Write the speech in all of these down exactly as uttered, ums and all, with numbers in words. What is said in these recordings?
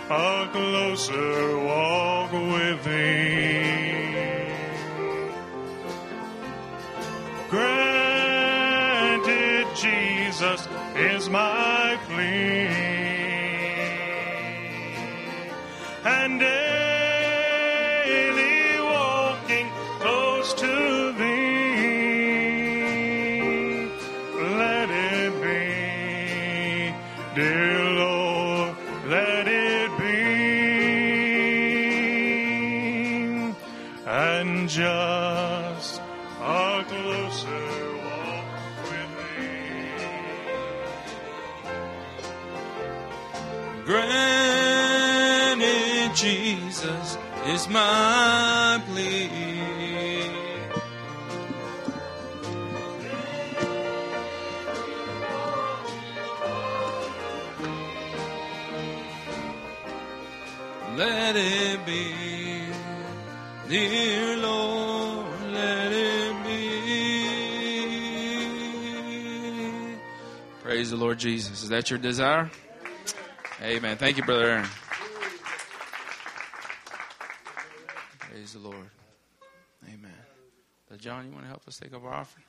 a closer walk with thee. Granted, Jesus is my plea, and daily walking close to thee. Let it be, dear Lord, let it be, and just a closer walk with thee. Granted, Jesus is my plea. Let it be, dear Lord, let it be. Praise the Lord Jesus. Is that your desire? Amen. Thank you, Brother Aaron. Praise the Lord. Amen. Brother John, you want to help us take up our offering?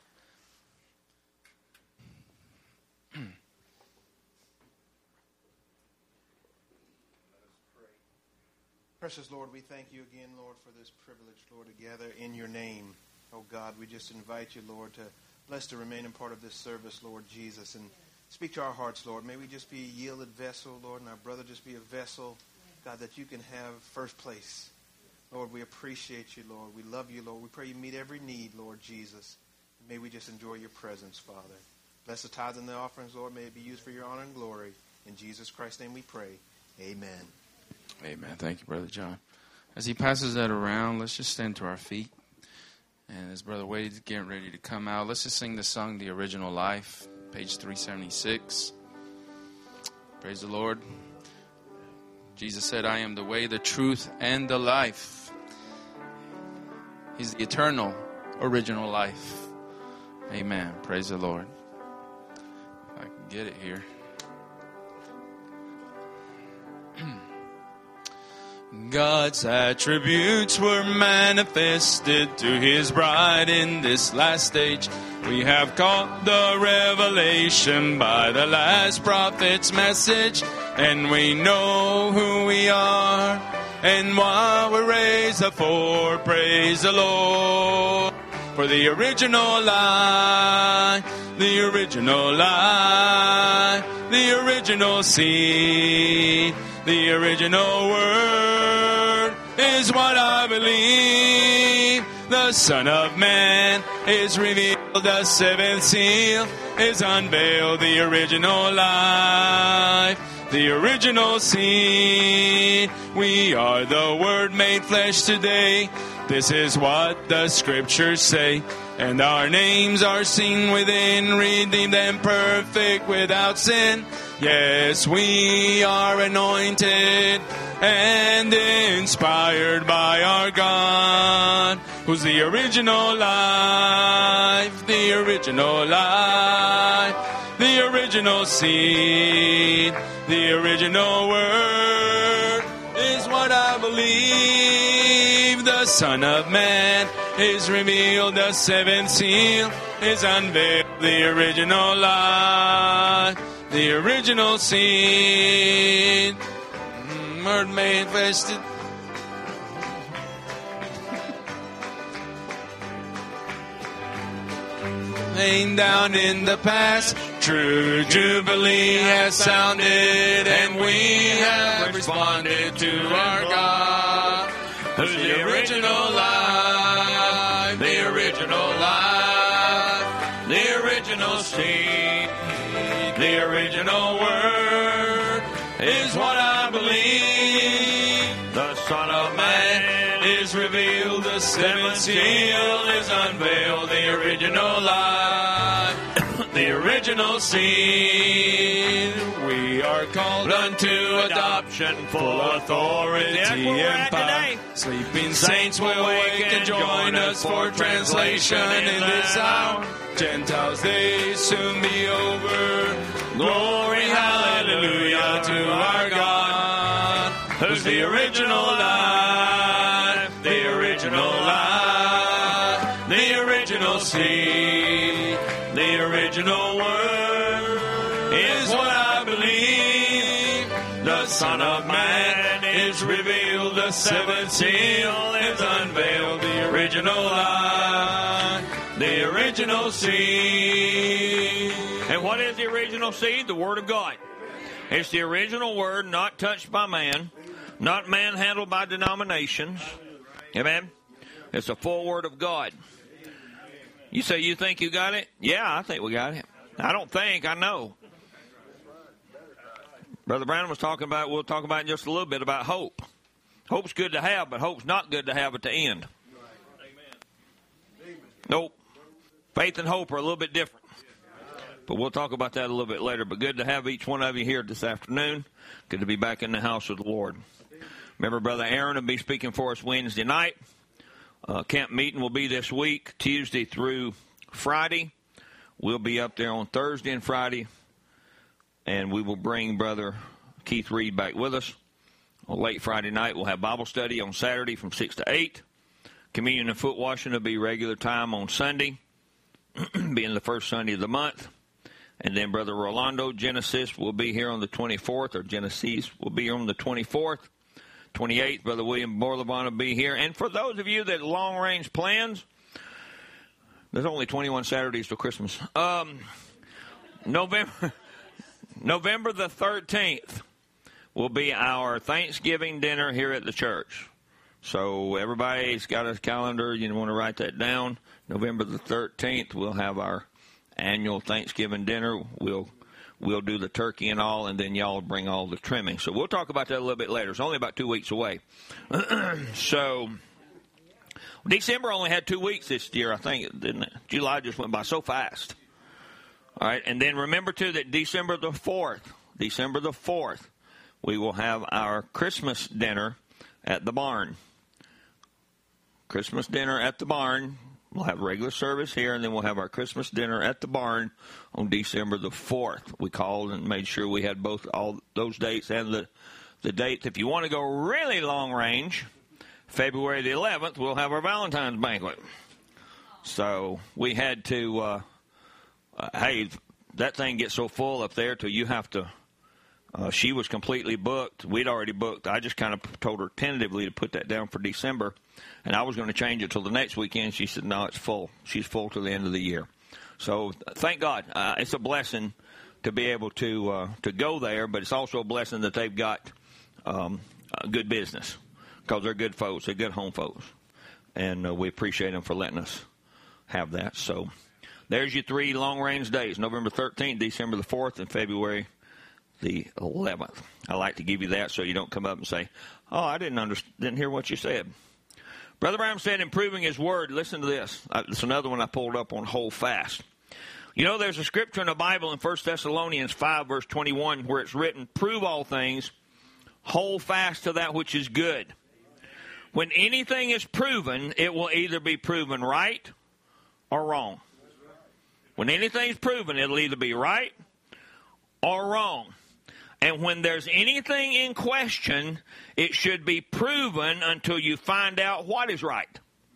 Precious Lord, we thank you again, Lord, for this privilege, Lord, to gather in your name. Oh God, we just invite you, Lord, to bless the remaining part of this service, Lord Jesus, and speak to our hearts, Lord. May we just be a yielded vessel, Lord, and our brother just be a vessel, God, that you can have first place. Lord, we appreciate you, Lord. We love you, Lord. We pray you meet every need, Lord Jesus. May we just enjoy your presence, Father. Bless the tithes and the offerings, Lord. May it be used for your honor and glory. In Jesus Christ's name we pray. Amen. Amen. Thank you, Brother John. As he passes that around, let's just stand to our feet. And as Brother Wade is getting ready to come out, let's just sing the song, The Original Life, page three seventy-six. Praise the Lord. Jesus said, I am the way, the truth, and the life. He's the eternal, original life. Amen. Praise the Lord. If I can get it here. God's attributes were manifested to his bride in this last stage. We have caught the revelation by the last prophet's message, and we know who we are and why we're raised up for. Praise the Lord. For the original life, the original life, the original seed, the original word is what I believe. The Son of Man is revealed, the seventh seal is unveiled, the original life, the original seed. We are the Word made flesh today. This is what the Scriptures say. And our names are seen within, redeemed and perfect without sin. Yes, we are anointed and inspired by our God, who's the original life, the original life, the original seed, the original word is what I believe. The Son of Man is revealed, the seventh seal is unveiled, the original life, the original seed, word made flesh. Laying down in the past, true jubilee has sounded, and we have responded to our God. The original life, the original life, the original seed, the original word is what I believe. The Son of Man is revealed, the seventh seal is unveiled, the original life, the original seed. We are called unto adoption, full authority and power. Sleeping saints will wake and join us for translation in this hour. Gentiles, they soon be over. Glory, hallelujah to our God. Who's the original life? The original life. The original seed. The original word is what I believe. The Son of Man is revealed. The seventh seal is unveiled. The original life. The original seed. And what is the original seed? The Word of God. It's the original Word, not touched by man, not manhandled by denominations. Amen? It's the full Word of God. You say you think you got it? Yeah, I think we got it. I don't think, I know. Brother Brown was talking about, we'll talk about in just a little bit about hope. Hope's good to have, but hope's not good to have at the end. Nope. Faith and hope are a little bit different. But we'll talk about that a little bit later. But good to have each one of you here this afternoon. Good to be back in the house of the Lord. Remember, Brother Aaron will be speaking for us Wednesday night. Uh, camp meeting will be this week, Tuesday through Friday. We'll be up there on Thursday and Friday. And we will bring Brother Keith Reed back with us. On late Friday night, we'll have Bible study on Saturday from six to eight. Communion and foot washing will be regular time on Sunday, being the first Sunday of the month. And then Brother Rolando Genesis will be here on the twenty-fourth, or Genesis will be here on the twenty-fourth. twenty-eighth, Brother William Borlevon will be here. And for those of you that long-range plans, there's only twenty-one Saturdays till Christmas. Um, November, November the thirteenth will be our Thanksgiving dinner here at the church. So everybody's got a calendar. You want to write that down. November the thirteenth, we'll have our annual Thanksgiving dinner. We'll we'll do the turkey and all, and then y'all bring all the trimming. So we'll talk about that a little bit later. It's only about two weeks away. So December only had two weeks this year, I think, didn't it? July just went by so fast. All right, and then remember, too, that December the fourth, December the fourth, we will have our Christmas dinner at the barn. Christmas dinner at the barn. We'll have regular service here, and then we'll have our Christmas dinner at the barn on December the fourth. We called and made sure we had both all those dates and the, the dates. If you want to go really long range, February the eleventh, we'll have our Valentine's banquet. So we had to, uh, uh, hey, that thing gets so full up there till you have to, uh, she was completely booked. We'd already booked. I just kind of told her tentatively to put that down for December. And I was going to change it till the next weekend. She said, no, it's full. She's full till the end of the year. So thank God. Uh, it's a blessing to be able to uh, to go there, but it's also a blessing that they've got um, a good business because they're good folks. They're good home folks. And uh, we appreciate them for letting us have that. So there's your three long-range days, November thirteenth, December the fourth, and February the eleventh. I like to give you that so you don't come up and say, oh, I didn't understand, didn't hear what you said. Brother Brown said, improving his word. Listen to this. It's another one I pulled up on hold fast. You know, there's a scripture in the Bible in First Thessalonians five, verse twenty-one, where it's written, prove all things, hold fast to that which is good. When anything is proven, it will either be proven right or wrong. When anything's proven, it'll either be right or wrong. And when there's anything in question, it should be proven until you find out what is right.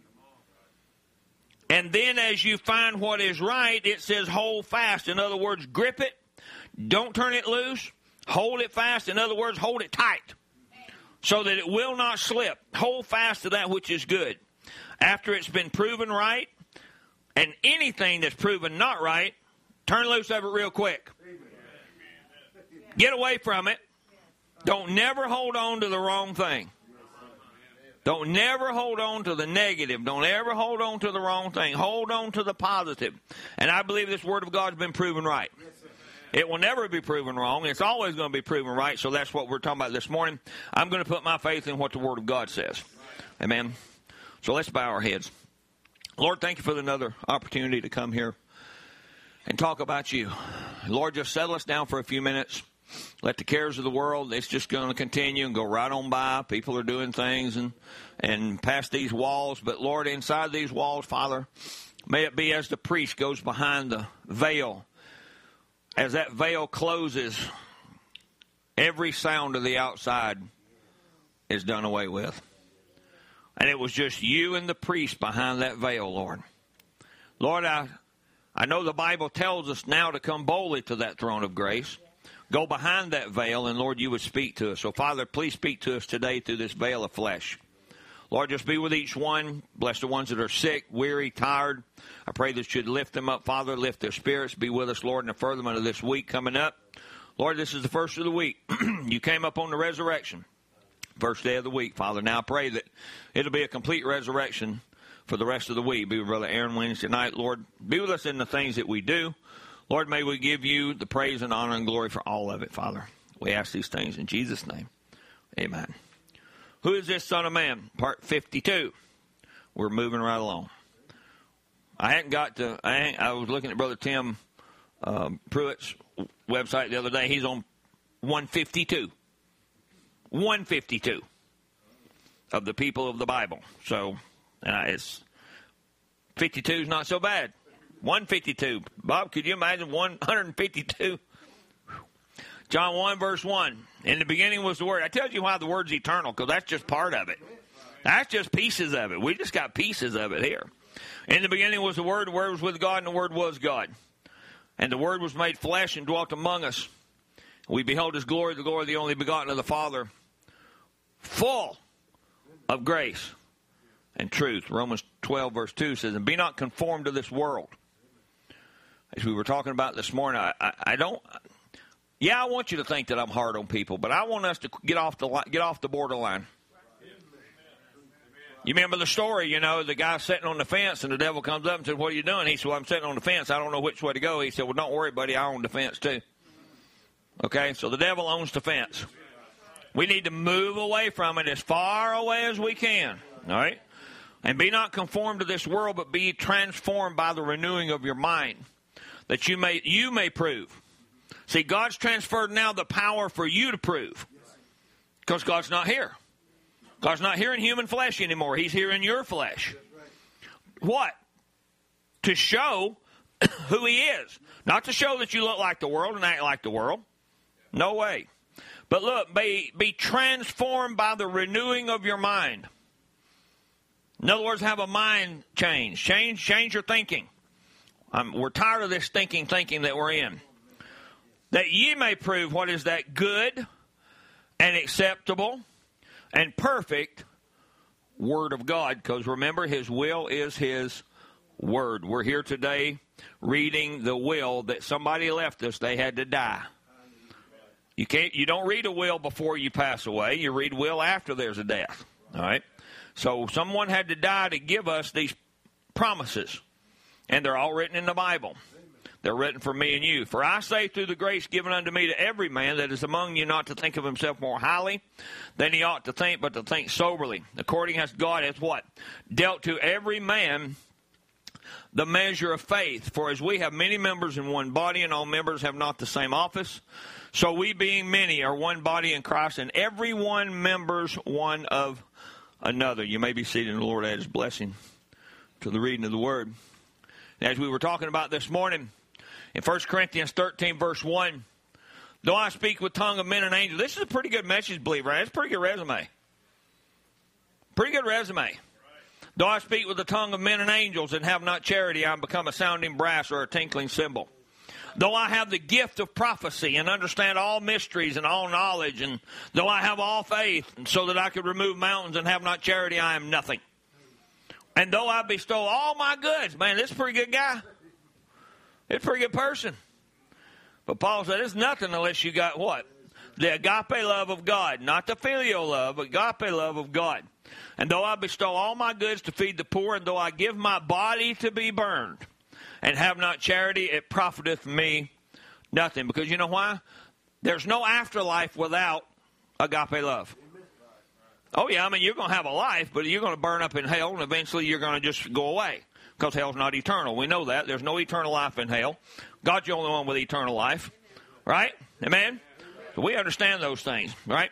And then as you find what is right, it says hold fast. In other words, grip it. Don't turn it loose. Hold it fast. In other words, hold it tight so that it will not slip. Hold fast to that which is good. After it's been proven right, and anything that's proven not right, turn loose of it real quick. Get away from it. Don't never hold on to the wrong thing. Don't never hold on to the negative. Don't ever hold on to the wrong thing. Hold on to the positive. And I believe this Word of God has been proven right. It will never be proven wrong. It's always going to be proven right. So that's what we're talking about this morning. I'm going to put my faith in what the Word of God says. Amen. So let's bow our heads. Lord, thank you for another opportunity to come here and talk about you. Lord, just settle us down for a few minutes. Let the cares of the world, it's just going to continue and go right on by. People are doing things and, and past these walls. But, Lord, inside these walls, Father, may it be as the priest goes behind the veil. As that veil closes, every sound of the outside is done away with. And it was just you and the priest behind that veil, Lord. Lord, I, I know the Bible tells us now to come boldly to that throne of grace. Go behind that veil, and Lord, you would speak to us. So, Father, please speak to us today through this veil of flesh. Lord, just be with each one. Bless the ones that are sick, weary, tired. I pray that you'd lift them up, Father. Lift their spirits. Be with us, Lord, in the furtherment of this week coming up. Lord, this is the first of the week. You came up on the resurrection. First day of the week, Father. Now I pray that it'll be a complete resurrection for the rest of the week. Be with Brother Aaron Wednesday night, Lord. Be with us in the things that we do. Lord, may we give you the praise and honor and glory for all of it, Father. We ask these things in Jesus' name. Amen. Who is this Son of Man? Part fifty-two. We're moving right along. I hadn't got to, I, hadn't, I was looking at Brother Tim um, Pruitt's website the other day. He's on one fifty-two. one fifty-two of the people of the Bible. So uh, it's fifty-two is not so bad. one fifty-two. Bob, could you imagine one fifty-two? John one, verse one. In the beginning was the Word. I tell you why the Word's eternal, because that's just part of it. That's just pieces of it. We just got pieces of it here. In the beginning was the Word. The Word was with God, and the Word was God. And the Word was made flesh and dwelt among us. We beheld His glory, the glory of the only begotten of the Father, full of grace and truth. Romans twelve, verse two says, and be not conformed to this world. As we were talking about this morning, I, I, I don't, yeah, I want you to think that I'm hard on people, but I want us to get off the get off the borderline. You remember the story, you know, the guy sitting on the fence, and the devil comes up and says, what are you doing? He said, well, I'm sitting on the fence. I don't know which way to go. He said, well, don't worry, buddy. I own the fence, too. Okay, so the devil owns the fence. We need to move away from it as far away as we can, all right? And be not conformed to this world, but be transformed by the renewing of your mind, that you may you may prove. See, God's transferred now the power for you to prove, because God's not here. God's not here in human flesh anymore. He's here in your flesh. What? To show who He is. Not to show that you look like the world and act like the world. No way. But look, be, be transformed by the renewing of your mind. In other words, have a mind change. Change change your thinking. Um, we're tired of this thinking, thinking that we're in. That ye may prove what is that good and acceptable and perfect Word of God. Because remember, His will is His Word. We're here today reading the will that somebody left us. They had to die. You can't. You don't read a will before you pass away. You read will after there's a death. All right? So someone had to die to give us these promises. And they're all written in the Bible. They're written for me and you. For I say through the grace given unto me to every man that is among you not to think of himself more highly than he ought to think, but to think soberly. According as God hath what? Dealt to every man the measure of faith. For as we have many members in one body, and all members have not the same office, so we being many are one body in Christ, and every one members one of another. You may be seated, and the Lord add His blessing to the reading of the Word. As we were talking about this morning, in First Corinthians thirteen, verse one, though I speak with tongue of men and angels, this is a pretty good message, believer. Right? It's a pretty good resume. Pretty good resume. Though I speak with the tongue of men and angels and have not charity, I am become a sounding brass or a tinkling cymbal. Though I have the gift of prophecy and understand all mysteries and all knowledge, and though I have all faith, and so that I could remove mountains and have not charity, I am nothing. And though I bestow all my goods, man, this is a pretty good guy. It's a pretty good person. But Paul said, it's nothing unless you got what? The agape love of God. Not the filial love, but agape love of God. And though I bestow all my goods to feed the poor, and though I give my body to be burned, and have not charity, it profiteth me nothing. Because you know why? There's no afterlife without agape love. Oh, yeah, I mean, you're going to have a life, but you're going to burn up in hell, and eventually you're going to just go away. Because hell's not eternal. We know that. There's no eternal life in hell. God's the only one with eternal life. Right? Amen? So we understand those things, right?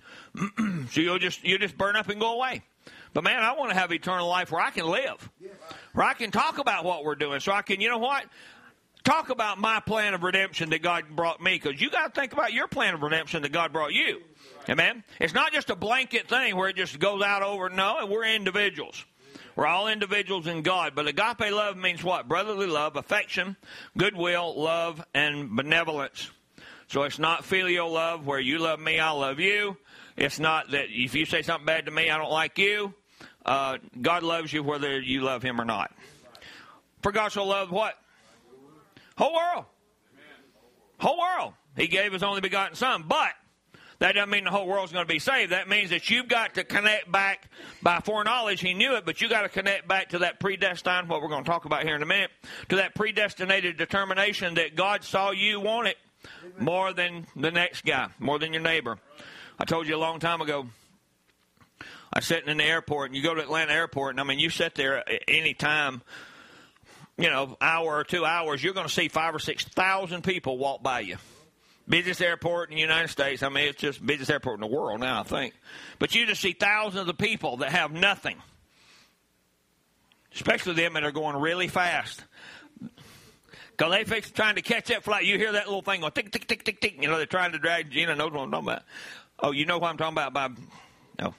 So you'll just you just burn up and go away. But, man, I want to have eternal life where I can live. Where I can talk about what we're doing. So I can, you know what? talk about my plan of redemption that God brought me, because you got to think about your plan of redemption that God brought you. Amen? It's not just a blanket thing where it just goes out over. No, we're individuals. We're all individuals in God. But agape love means what? Brotherly love, affection, goodwill, love, and benevolence. So it's not filial love where you love me, I love you. It's not that if you say something bad to me, I don't like you. Uh, God loves you whether you love him or not. For God so loved what? Whole world. Whole world. He gave his only begotten son. But that doesn't mean the whole world's going to be saved. That means that you've got to connect back by foreknowledge. He knew it, but you got to connect back to that predestined, what we're going to talk about here in a minute, to that predestinated determination that God saw you want it more than the next guy, more than your neighbor. I told you a long time ago, I was sitting in the airport, and you go to Atlanta Airport, and I mean, you sit there any time, you know, hour or two hours, you're going to see five or six thousand people walk by you. Busiest airport in the United States. I mean, it's just busiest airport in the world now, I think. But you just see thousands of people that have nothing, especially them that are going really fast. Because they fix trying to catch that flight. You hear that little thing going tick, tick, tick, tick, tick. You know, they're trying to drag. Gina knows what I'm talking about. Oh, you know what I'm talking about? By, no.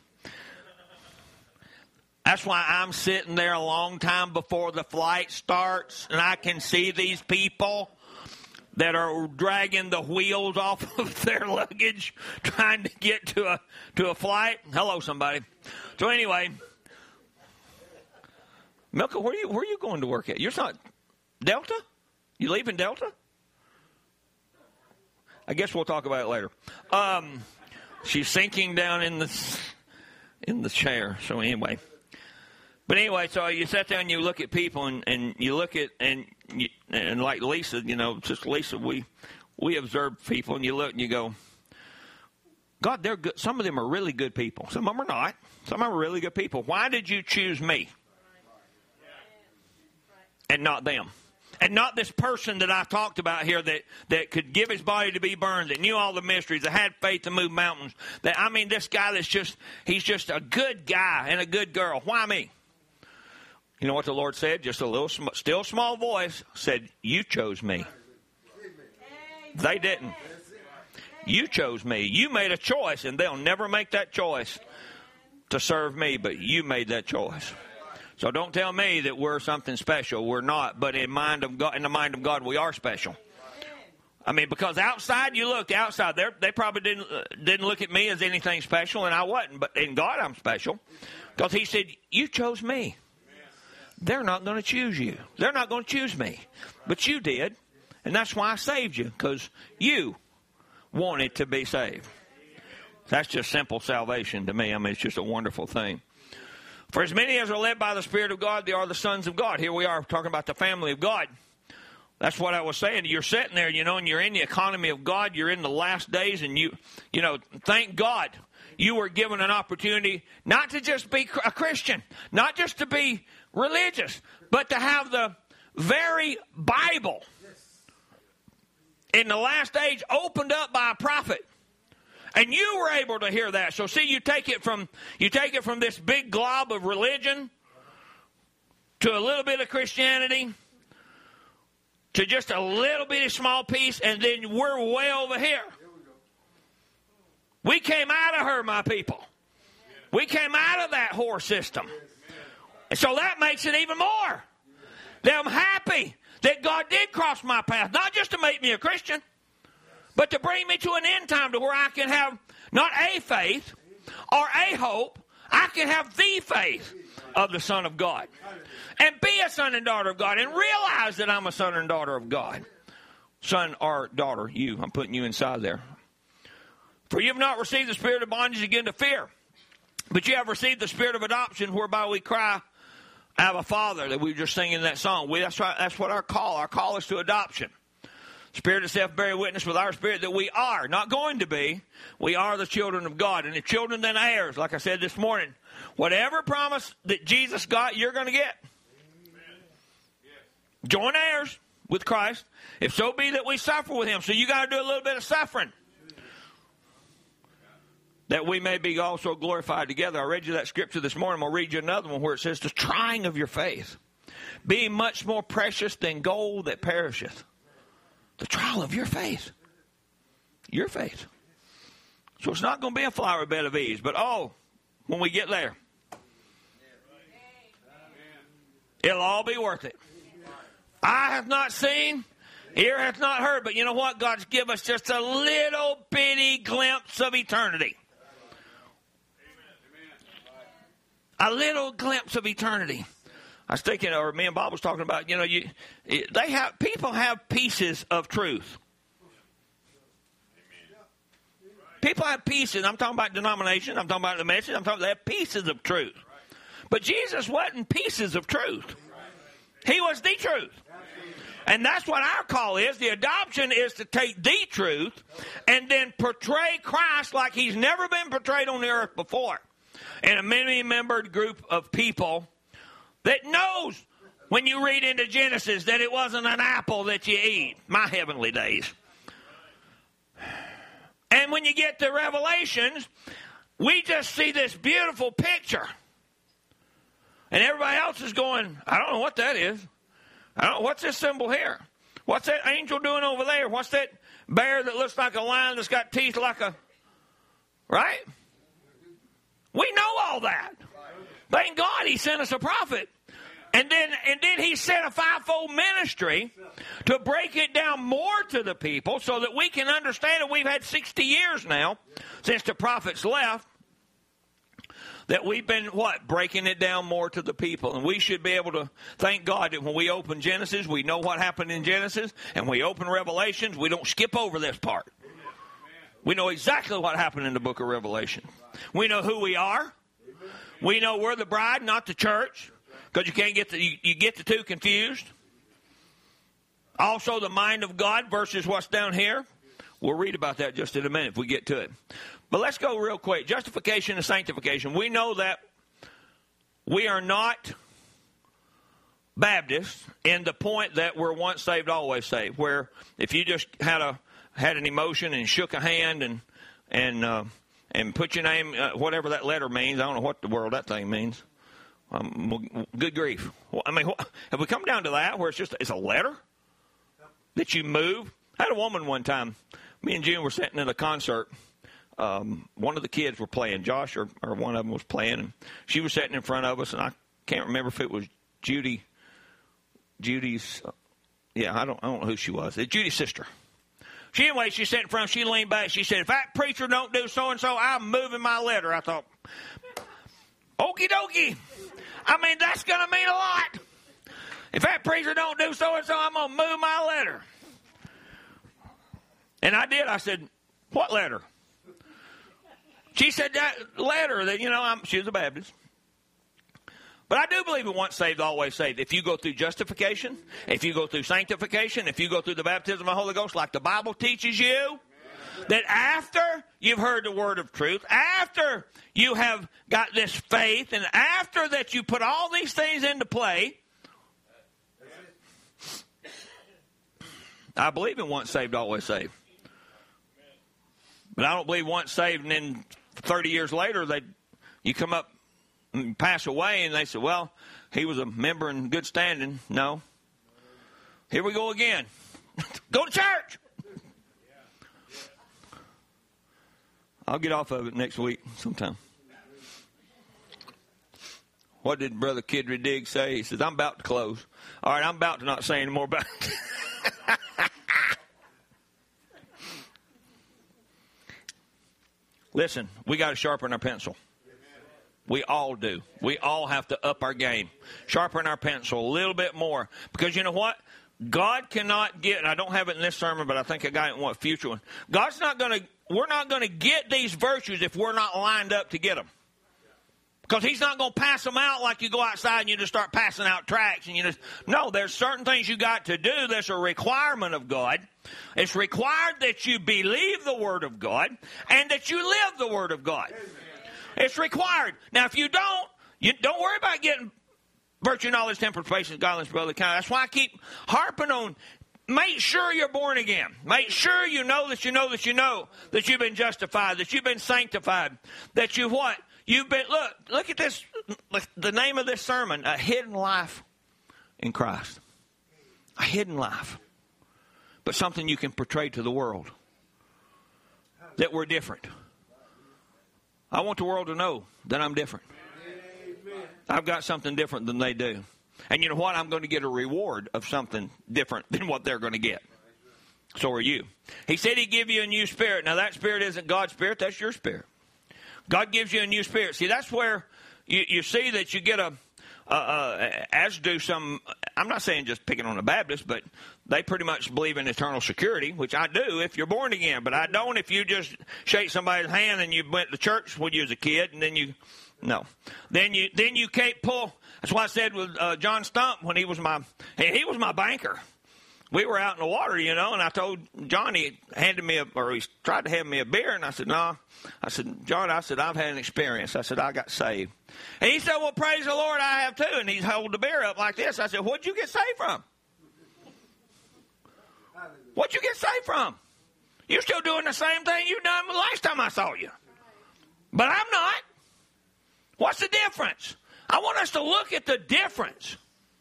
That's why I'm sitting there a long time before the flight starts, and I can see these people that are dragging the wheels off of their luggage, trying to get to a to a flight. Hello, somebody. So anyway, Milka, where are you where are you going to work at? You're not Delta? You leaving Delta? I guess we'll talk about it later. Um, she's sinking down in the in the chair. So anyway. But anyway, so you sit there and you look at people, and, and you look at, and you, and like Lisa, you know, just Lisa, we we observe people, and you look and you go, God, they're good. Some of them are really good people. Some of them are not. Some of them are really good people. Why did you choose me and not them? And not this person that I talked about here that, that could give his body to be burned, that knew all the mysteries, that had faith to move mountains. That I mean, this guy that's just, he's just a good guy and a good girl. Why me? You know what the Lord said? Just a little, still small voice said, you chose me. They didn't. You chose me. You made a choice, and they'll never make that choice to serve me, but you made that choice. So don't tell me that we're something special. We're not, but in mind of God, in the mind of God, we are special. I mean, because outside, you look outside, they they probably didn't uh, didn't look at me as anything special, and I wasn't. But in God, I'm special, because He said, you chose me. They're not going to choose you. They're not going to choose me. But you did. And that's why I saved you. Because you wanted to be saved. That's just simple salvation to me. I mean, it's just a wonderful thing. For as many as are led by the Spirit of God, they are the sons of God. Here we are talking about the family of God. That's what I was saying. You're sitting there, you know, and you're in the economy of God. You're in the last days. And you, you know, thank God you were given an opportunity not to just be a Christian. Not just to be religious, but to have the very Bible in the last age opened up by a prophet. And you were able to hear that. So see, you take it from you take it from this big glob of religion to a little bit of Christianity to just a little bitty small piece, and then we're way over here. We came out of her, my people. We came out of that whore system. And so that makes it even more. That I'm happy that God did cross my path, not just to make me a Christian, but to bring me to an end time to where I can have not a faith or a hope, I can have the faith of the Son of God. And be a son and daughter of God and realize that I'm a son and daughter of God. Son or daughter, you, I'm putting you inside there. For you have not received the spirit of bondage again to fear, but you have received the spirit of adoption whereby we cry, Abba, Father, that we were just singing that song. We, that's, right, that's what our call, our call is to adoption. Spirit itself bearing witness with our spirit that we are, not going to be, we are the children of God. And if children, then heirs, like I said this morning. Whatever promise that Jesus got, you're going to get. Join heirs with Christ, if so be that we suffer with Him. So you got to do a little bit of suffering, that we may be also glorified together. I read you that scripture this morning. I'll read you another one where it says, the trying of your faith, being much more precious than gold that perisheth, The trial of your faith. Your faith. So it's not going to be a flower bed of ease. But, oh, when we get there, it'll all be worth it. Eye hath not seen, ear hath not heard. But you know what? God's given us just a little bitty glimpse of eternity. A little glimpse of eternity. I was thinking, or me and Bob was talking about, you know, you, they have people have pieces of truth. People have pieces. I'm talking about denomination. I'm talking about the message. I'm talking. They have pieces of truth. But Jesus wasn't pieces of truth. He was the truth. And that's what our call is. The adoption is to take the truth and then portray Christ like he's never been portrayed on the earth before. And a many-membered group of people that knows when you read into Genesis that it wasn't an apple that you eat. My heavenly days. And when you get to Revelations, we just see this beautiful picture. And everybody else is going, I don't know what that is. I don't know, what's this symbol here? What's that angel doing over there? What's that bear that looks like a lion that's got teeth like a... Right? We know all that. Thank God he sent us a prophet. And then and then he sent a fivefold ministry to break it down more to the people so that we can understand it. We've had sixty years now since the prophets left that we've been, what, breaking it down more to the people. And we should be able to thank God that when we open Genesis, we know what happened in Genesis. And we open Revelations, we don't skip over this part. We know exactly what happened in the book of Revelation. We know who we are. We know we're the bride, not the church. Because you can't get the, you, you get the two confused. Also, the mind of God versus what's down here. We'll read about that just in a minute if we get to it. But let's go real quick. Justification and sanctification. We know that we are not Baptists in the point that we're once saved, always saved. Where if you just had a had an emotion and shook a hand and and uh, and put your name, uh, whatever that letter means. I don't know what the world that thing means. Um, good grief. I mean, have we come down to that where it's just it's a letter that you move? I had a woman one time. Me and June were sitting in a concert. Um, one of the kids were playing. Josh or, or one of them was playing. And she was sitting in front of us, and I can't remember if it was Judy. Judy's, uh, yeah, I don't, I don't know who she was. It's Judy's sister. She anyway, she sat in front. She leaned back. She said, "If that preacher don't do so and so, I'm moving my letter." I thought, okie dokie. I mean, that's going to mean a lot. If that preacher don't do so and so, I'm going to move my letter. And I did. I said, "What letter?" She said, "That letter that, you know, I'm, she was a Baptist. But I do believe in once saved, always saved. If you go through justification, if you go through sanctification, if you go through the baptism of the Holy Ghost, like the Bible teaches you, that after you've heard the word of truth, after you have got this faith, and after that you put all these things into play, I believe in once saved, always saved. But I don't believe once saved and then thirty years later they you come up and pass away and they say, well, he was a member in good standing. No. Here we go again. Go to church. I'll get off of it next week sometime. What did Brother Kidry Diggs say? He says, I'm about to close. All right, I'm about to not say any more about it. Listen, we got to sharpen our pencil. We all do. We all have to up our game. Sharpen our pencil a little bit more. Because you know what? God cannot get, and I don't have it in this sermon, but I think I got it in one future one. God's not going to, we're not going to get these virtues if we're not lined up to get them. Because he's not going to pass them out like you go outside and you just start passing out tracts. And you just, no, there's certain things you got to do. There's a requirement of God. It's required that you believe the Word of God and that you live the Word of God. It's required. Now, if you don't, you don't worry about getting virtue, knowledge, temperance, patience, godliness, brotherly kindness. That's why I keep harping on, make sure you're born again. Make sure you know that you know that you know that you've been justified, that you've been sanctified, that you what? You've been, look, look at this, the name of this sermon, A Hidden Life in Christ. A hidden life. but something you can portray to the world. That we're different. I want the world to know that I'm different. I've got something different than they do. And you know what? I'm going to get a reward of something different than what they're going to get. So are you. He said he'd give you a new spirit. Now that spirit isn't God's spirit, that's your spirit. God gives you a new spirit. See, that's where you, you see that you get a, uh, uh, as do some, I'm not saying just picking on the Baptists, but they pretty much believe in eternal security, which I do if you're born again. But I don't if you just shake somebody's hand and you went to church when you was a kid and then you, no. Then you then you can't pull, that's why I said with uh, John Stump when he was my, he was my banker. We were out in the water, you know, and I told John, he handed me a, or he tried to hand me a beer, and I said, no. Nah. I said, John, I said, I've had an experience. I said, I got saved. And he said, well, praise the Lord, I have too. And he held the beer up like this. I said, what'd you get saved from? What'd you get saved from? You're still doing the same thing you done the last time I saw you. But I'm not. What's the difference? I want us to look at the difference.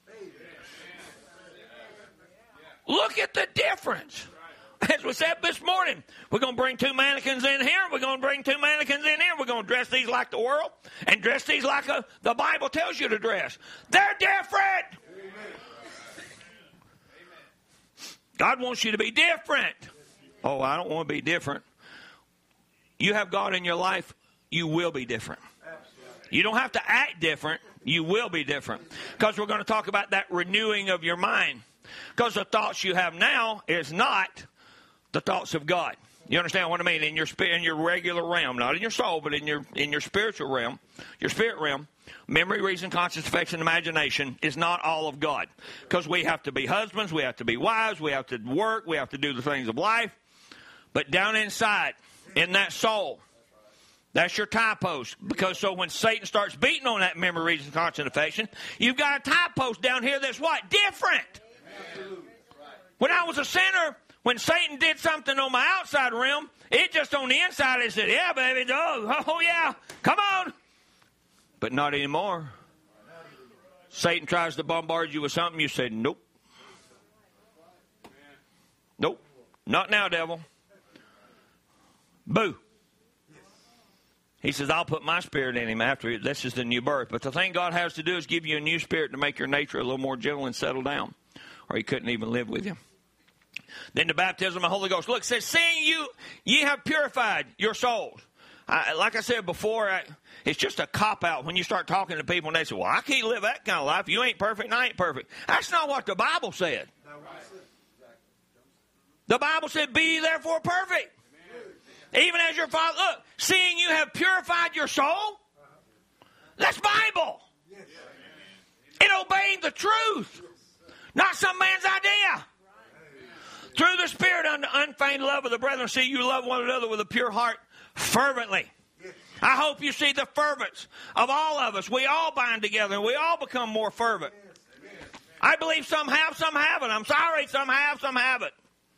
Look at the difference. As we said this morning, we're going to bring two mannequins in here. We're going to bring two mannequins in here. We're going to dress these like the world and dress these like a, the Bible tells you to dress. They're different. Amen. God wants you to be different. Oh, I don't want to be different. You have God in your life, you will be different. You don't have to act different. You will be different. Because we're going to talk about that renewing of your mind. Because the thoughts you have now is not the thoughts of God. You understand what I mean? In your in your regular realm, not in your soul, but in your in your spiritual realm, your spirit realm, memory, reason, conscience, affection, imagination is not all of God. Because we have to be husbands, we have to be wives, we have to work, we have to do the things of life. But down inside, in that soul, that's your tie post. Because so when Satan starts beating on that memory, reason, conscience, affection, you've got a tie post down here that's what? Different. When I was a sinner, when Satan did something on my outside realm, it just on the inside, it said, yeah, baby, oh, oh yeah, come on. But not anymore. Satan tries to bombard you with something, you say, nope. Nope. Not now, devil. Boo. He says, I'll put my spirit in him after it. This is the new birth. But the thing God has to do is give you a new spirit to make your nature a little more gentle and settle down. Or he couldn't even live with you. Then the baptism of the Holy Ghost. Look, it says, seeing you, ye have purified your souls. I, like I said before, I, it's just a cop-out when you start talking to people and they say, well, I can't live that kind of life. You ain't perfect and I ain't perfect. That's not what the Bible said. The Bible said, be ye therefore perfect. Even as your Father, look, seeing you have purified your soul. That's Bible. It obeying the truth. Not some man's idea. Through the Spirit unto unfeigned love of the brethren, see you love one another with a pure heart fervently. I hope you see the fervence of all of us. We all bind together and we all become more fervent. I believe some have, some haven't. I'm sorry, some have, some haven't.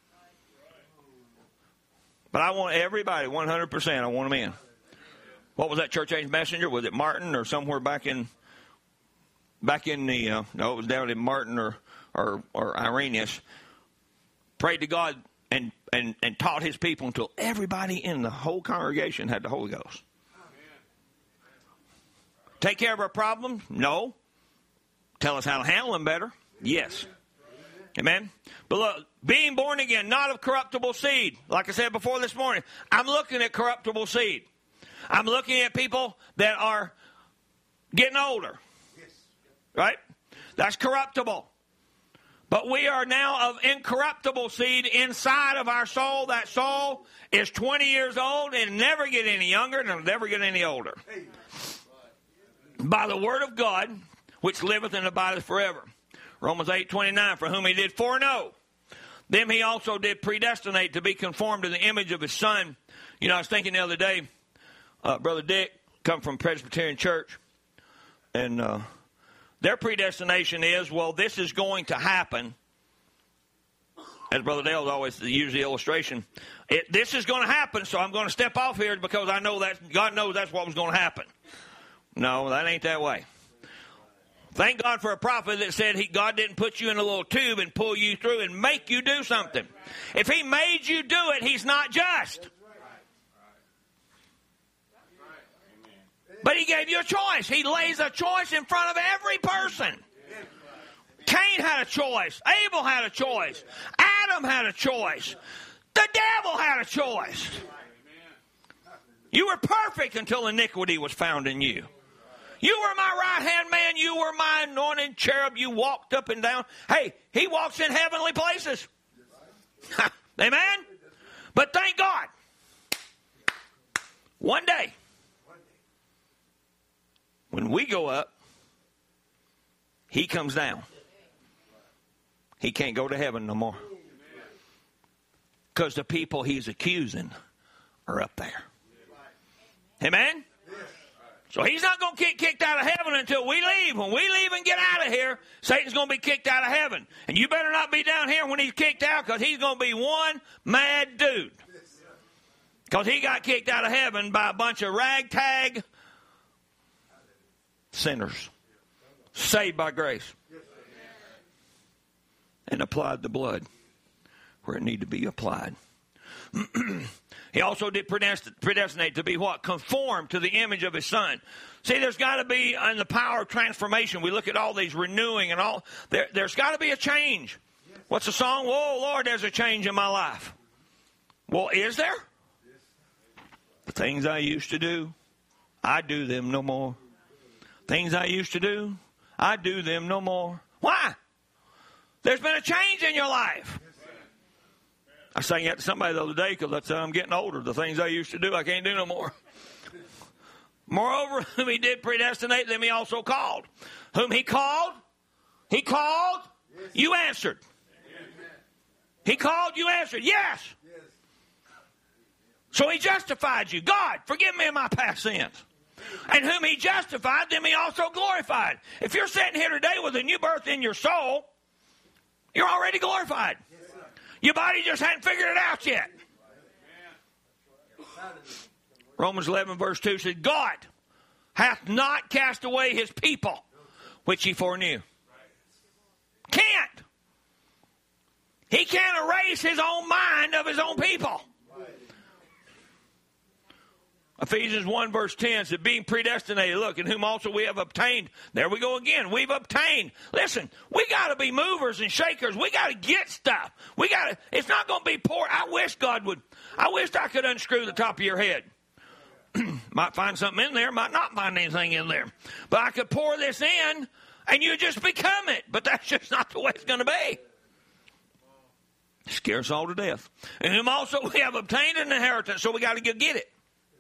But I want everybody, one hundred percent, I want them in. What was that church age messenger? Was it Martin or somewhere back in, back in the, uh, no, it was down in Martin or, or, or Irenaeus. Prayed to God and, and, and taught his people until everybody in the whole congregation had the Holy Ghost. Amen. Take care of our problems? No. Tell us how to handle them better? Yes. Amen. But look, being born again, not of corruptible seed. Like I said before this morning, I'm looking at corruptible seed. I'm looking at people that are getting older. Right? That's corruptible. But we are now of incorruptible seed inside of our soul. That soul is twenty years old and never get any younger and it'll never get any older. By the word of God, which liveth and abideth forever. Romans eight twenty-nine, for whom he did foreknow, them he also did predestinate to be conformed to the image of his Son. You know, I was thinking the other day, uh, Brother Dick, come from Presbyterian Church, and uh, their predestination is, well, this is going to happen. As Brother Dale always uses the illustration, it, this is going to happen, so I'm going to step off here because I know that God knows that's what was going to happen. No, that ain't that way. Thank God for a prophet that said he, God didn't put you in a little tube and pull you through and make you do something. If he made you do it, he's not just. But he gave you a choice. He lays a choice in front of every person. Cain had a choice. Abel had a choice. Adam had a choice. The devil had a choice. You were perfect until iniquity was found in you. You were my right-hand man. You were my anointed cherub. You walked up and down. Hey, he walks in heavenly places. Amen? But thank God, one day, when we go up, he comes down. He can't go to heaven no more. Because the people he's accusing are up there. Amen? So he's not going to get kicked out of heaven until we leave. When we leave and get out of here, Satan's going to be kicked out of heaven. And you better not be down here when he's kicked out, because he's going to be one mad dude. Because he got kicked out of heaven by a bunch of ragtag sinners. Saved by grace. And applied the blood where it needed to be applied. He also did predestinate to be what? Conformed to the image of his son. See, there's got to be, in the power of transformation, we look at all these renewing and all, there, there's got to be a change. What's the song? Whoa, Lord, there's a change in my life. Well, is there? The things I used to do, I do them no more. Things I used to do, I do them no more. Why? There's been a change in your life. I sang that to somebody the other day because I'm getting older. The things I used to do, I can't do no more. Moreover, whom he did predestinate, them he also called. Whom he called, he called, you answered. He called, you answered. Yes. So he justified you. God, forgive me of my past sins. And whom he justified, them he also glorified. If you're sitting here today with a new birth in your soul, you're already glorified. Your body just hadn't figured it out yet. Romans eleven verse two says, God hath not cast away his people, which he foreknew. Can't. He can't erase his own mind of his own people. Ephesians one verse ten said, being predestinated, look, in whom also we have obtained. There we go again. We've obtained. Listen, we got to be movers and shakers. We got to get stuff. We got to, it's not going to be poor. I wish God would, I wish I could unscrew the top of your head. Might find something in there, might not find anything in there. But I could pour this in and you just become it. But that's just not the way it's going to be. Scare us all to death. In whom also we have obtained an inheritance, so we got to go get it.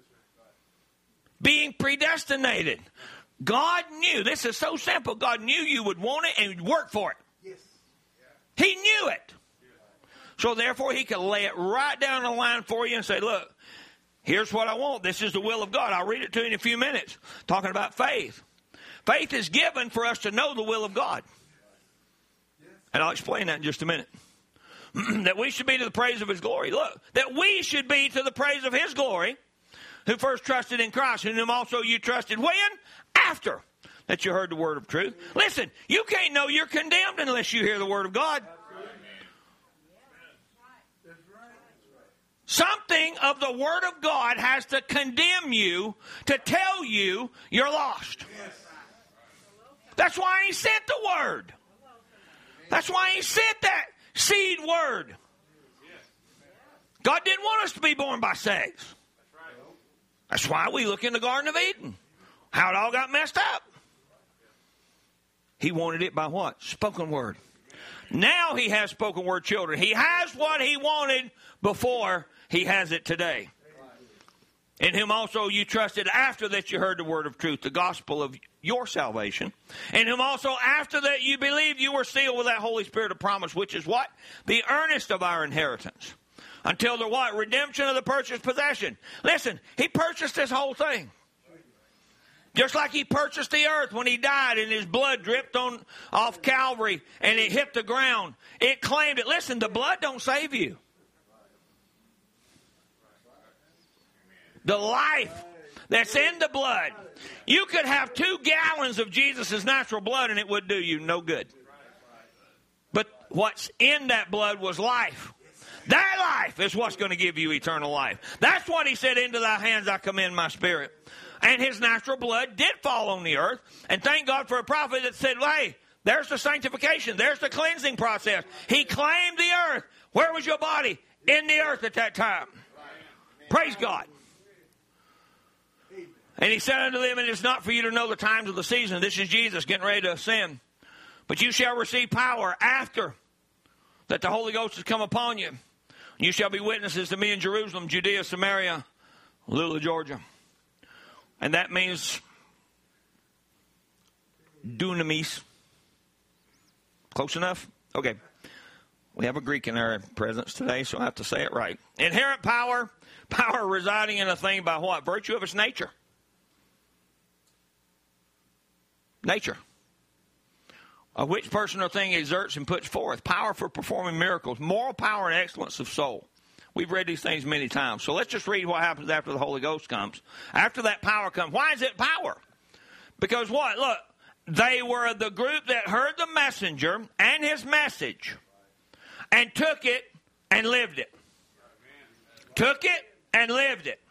Being predestinated. God knew. This is so simple. God knew you would want it and you'd work for it. Yes. He knew it. So therefore he could lay it right down the line for you and say, look, here's what I want. This is the will of God. I'll read it to you in a few minutes. Talking about faith. Faith is given for us to know the will of God. And I'll explain that in just a minute. That we should be to the praise of his glory. Look, that we should be to the praise of his glory. Who first trusted in Christ, in whom also you trusted when? After that you heard the word of truth. Listen, you can't know you're condemned unless you hear the word of God. Something of the word of God has to condemn you to tell you you're lost. That's why he sent the word. That's why he sent that seed word. God didn't want us to be born by sex. That's why we look in the Garden of Eden. How it all got messed up. He wanted it by what? Spoken word. Now he has spoken word children. He has what he wanted before he has it today. In whom also you trusted after that you heard the word of truth, the gospel of your salvation. In whom also after that you believed, you were sealed with that Holy Spirit of promise, which is what? The earnest of our inheritance. Until the what? Redemption of the purchased possession. Listen, he purchased this whole thing. Just like he purchased the earth when he died and his blood dripped on off Calvary and it hit the ground. It claimed it. Listen, the blood don't save you. The life that's in the blood. You could have two gallons of Jesus' natural blood and it would do you no good. But what's in that blood was life. That life is what's going to give you eternal life. That's what he said, into thy hands I commend my spirit. And his natural blood did fall on the earth. And thank God for a prophet that said, hey, there's the sanctification. There's the cleansing process. He claimed the earth. Where was your body? In the earth at that time. Praise God. And he said unto them, it is not for you to know the times of the season. This is Jesus getting ready to ascend. But you shall receive power after that the Holy Ghost has come upon you. You shall be witnesses to me in Jerusalem, Judea, Samaria, Lula, Georgia. And that means dunamis. Close enough? Okay. We have a Greek in our presence today, so I have to say it right. Inherent power, power residing in a thing by what? Virtue of its nature. Nature. Of which person or thing exerts and puts forth power for performing miracles, moral power and excellence of soul. We've read these things many times. So let's just read what happens after the Holy Ghost comes. After that power comes. Why is it power? Because what? Look, they were the group that heard the messenger and his message and took it and lived it. Took it and lived it.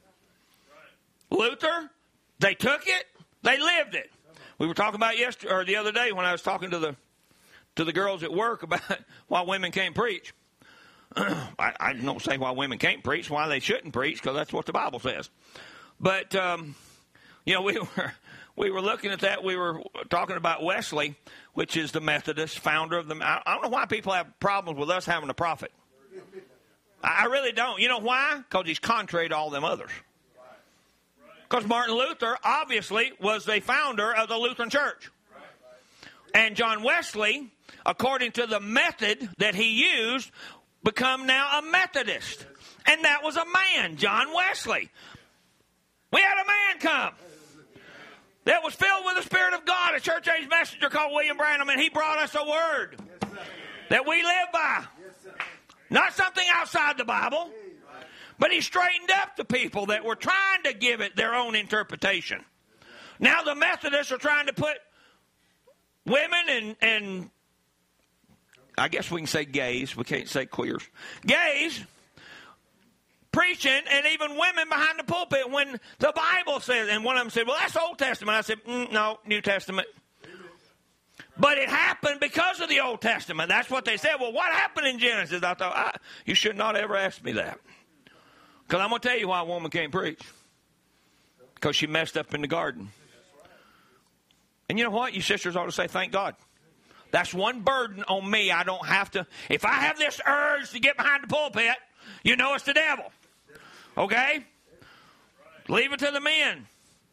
Luther, they took it, they lived it. We were talking about yesterday or the other day when I was talking to the to the girls at work about why women can't preach. I, I don't say why women can't preach, why they shouldn't preach, because that's what the Bible says. But um, you know, we were we were looking at that. We were talking about Wesley, which is the Methodist founder of the. I, I don't know why people have problems with us having a prophet. I, I really don't. You know why? Because he's contrary to all them others. Because Martin Luther, obviously, was the founder of the Lutheran Church. And John Wesley, according to the method that he used, become now a Methodist. And that was a man, John Wesley. We had a man come that was filled with the Spirit of God, a church-age messenger called William Branham, and he brought us a word that we live by. Not something outside the Bible. But he straightened up the people that were trying to give it their own interpretation. Now the Methodists are trying to put women and, and I guess we can say gays. We can't say queers. Gays preaching and even women behind the pulpit when the Bible says, and one of them said, well, that's Old Testament. I said, mm, no, New Testament. But it happened because of the Old Testament. That's what they said. Well, what happened in Genesis? I thought, I, you should not ever ask me that. Because I'm going to tell you why a woman can't preach. Because she messed up in the garden. And you know what? You sisters ought to say, thank God. That's one burden on me. I don't have to. If I have this urge to get behind the pulpit, you know it's the devil. Okay? Leave it to the men.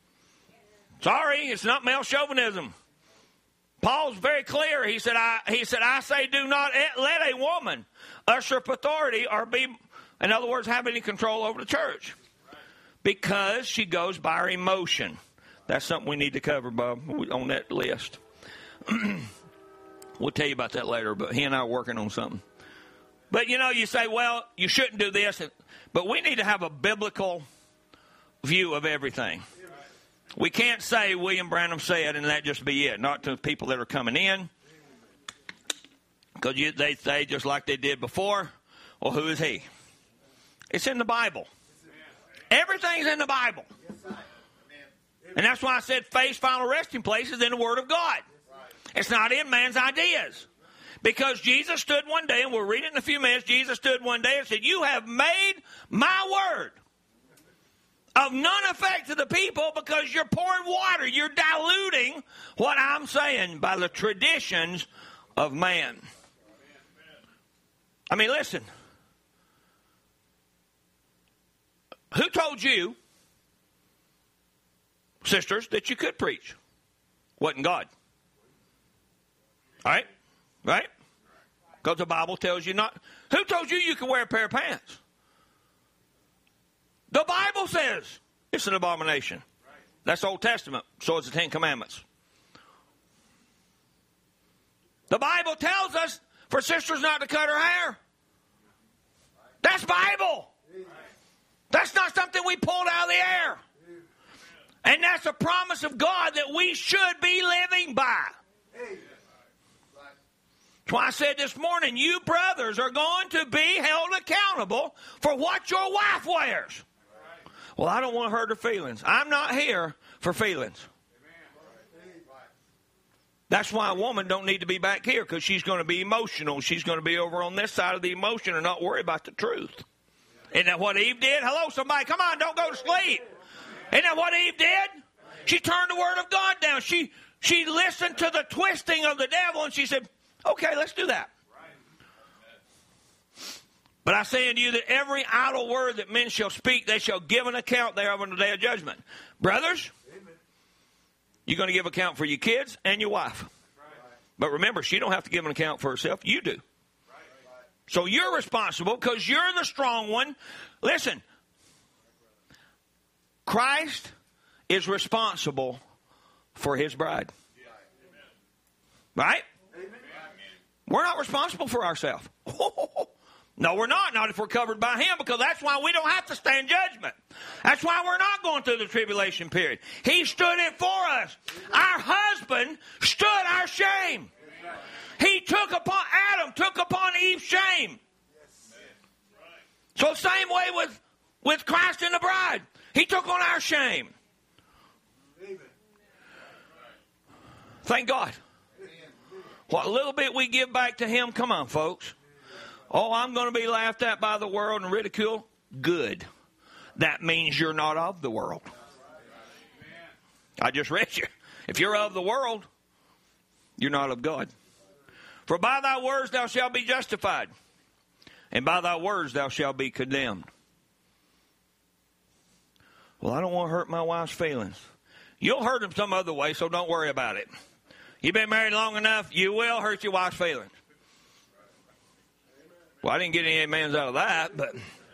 Sorry, it's not male chauvinism. Paul's very clear. He said, I, he said, I say do not let a woman usurp authority or be... In other words, have any control over the church. Because she goes by her emotion. That's something we need to cover, Bob, on that list. We'll tell you about that later, but he and I are working on something. But, you know, you say, well, you shouldn't do this. But we need to have a biblical view of everything. We can't say William Branham said and that just be it. Not to people that are coming in. Because they say just like they did before, well, who is he? It's in the Bible. Everything's in the Bible. And that's why I said faith's final resting place is in the Word of God. It's not in man's ideas. Because Jesus stood one day, and we'll read it in a few minutes, Jesus stood one day and said, you have made my word of none effect to the people because you're pouring water. You're diluting what I'm saying by the traditions of man. I mean, listen. Who told you, sisters, that you could preach? Wasn't God. All right? Right? Because the Bible tells you not. Who told you you can wear a pair of pants? The Bible says it's an abomination. That's Old Testament. So it's the Ten Commandments. The Bible tells us for sisters not to cut her hair. That's Bible. That's not something we pulled out of the air. that's a promise of God that we should be living by. That's why I said this morning, you brothers are going to be held accountable for what your wife wears. Well, I don't want to hurt her feelings. I'm not here for feelings. That's why a woman don't need to be back here, because she's going to be emotional. She's going to be over on this side of the emotion and not worry about the truth. Isn't that what Eve did? Hello, somebody. Come on, don't go to sleep. Isn't that what Eve did? She turned the word of God down. She she listened to the twisting of the devil, and she said, okay, let's do that. But I say unto you that every idle word that men shall speak, they shall give an account thereof on the day of judgment. Brothers, you're going to give account for your kids and your wife. But remember, she don't have to give an account for herself. You do. So you're responsible because you're the strong one. Listen, Christ is responsible for his bride. Right? We're not responsible for ourselves. No, we're not. Not if we're covered by him, because that's why we don't have to stand judgment. That's why we're not going through the tribulation period. He stood it for us. Our husband stood our shame. He took upon, Adam took upon Eve's shame. So same way with, with Christ and the bride. He took on our shame. Thank God. What little bit we give back to him, come on, folks. Oh, I'm going to be laughed at by the world and ridiculed. Good. That means you're not of the world. I just read you. If you're of the world, you're not of God. For by thy words thou shalt be justified, and by thy words thou shalt be condemned. Well, I don't want to hurt my wife's feelings. You'll hurt them some other way, so don't worry about it. You've been married long enough, you will hurt your wife's feelings. Well, I didn't get any amens out of that, but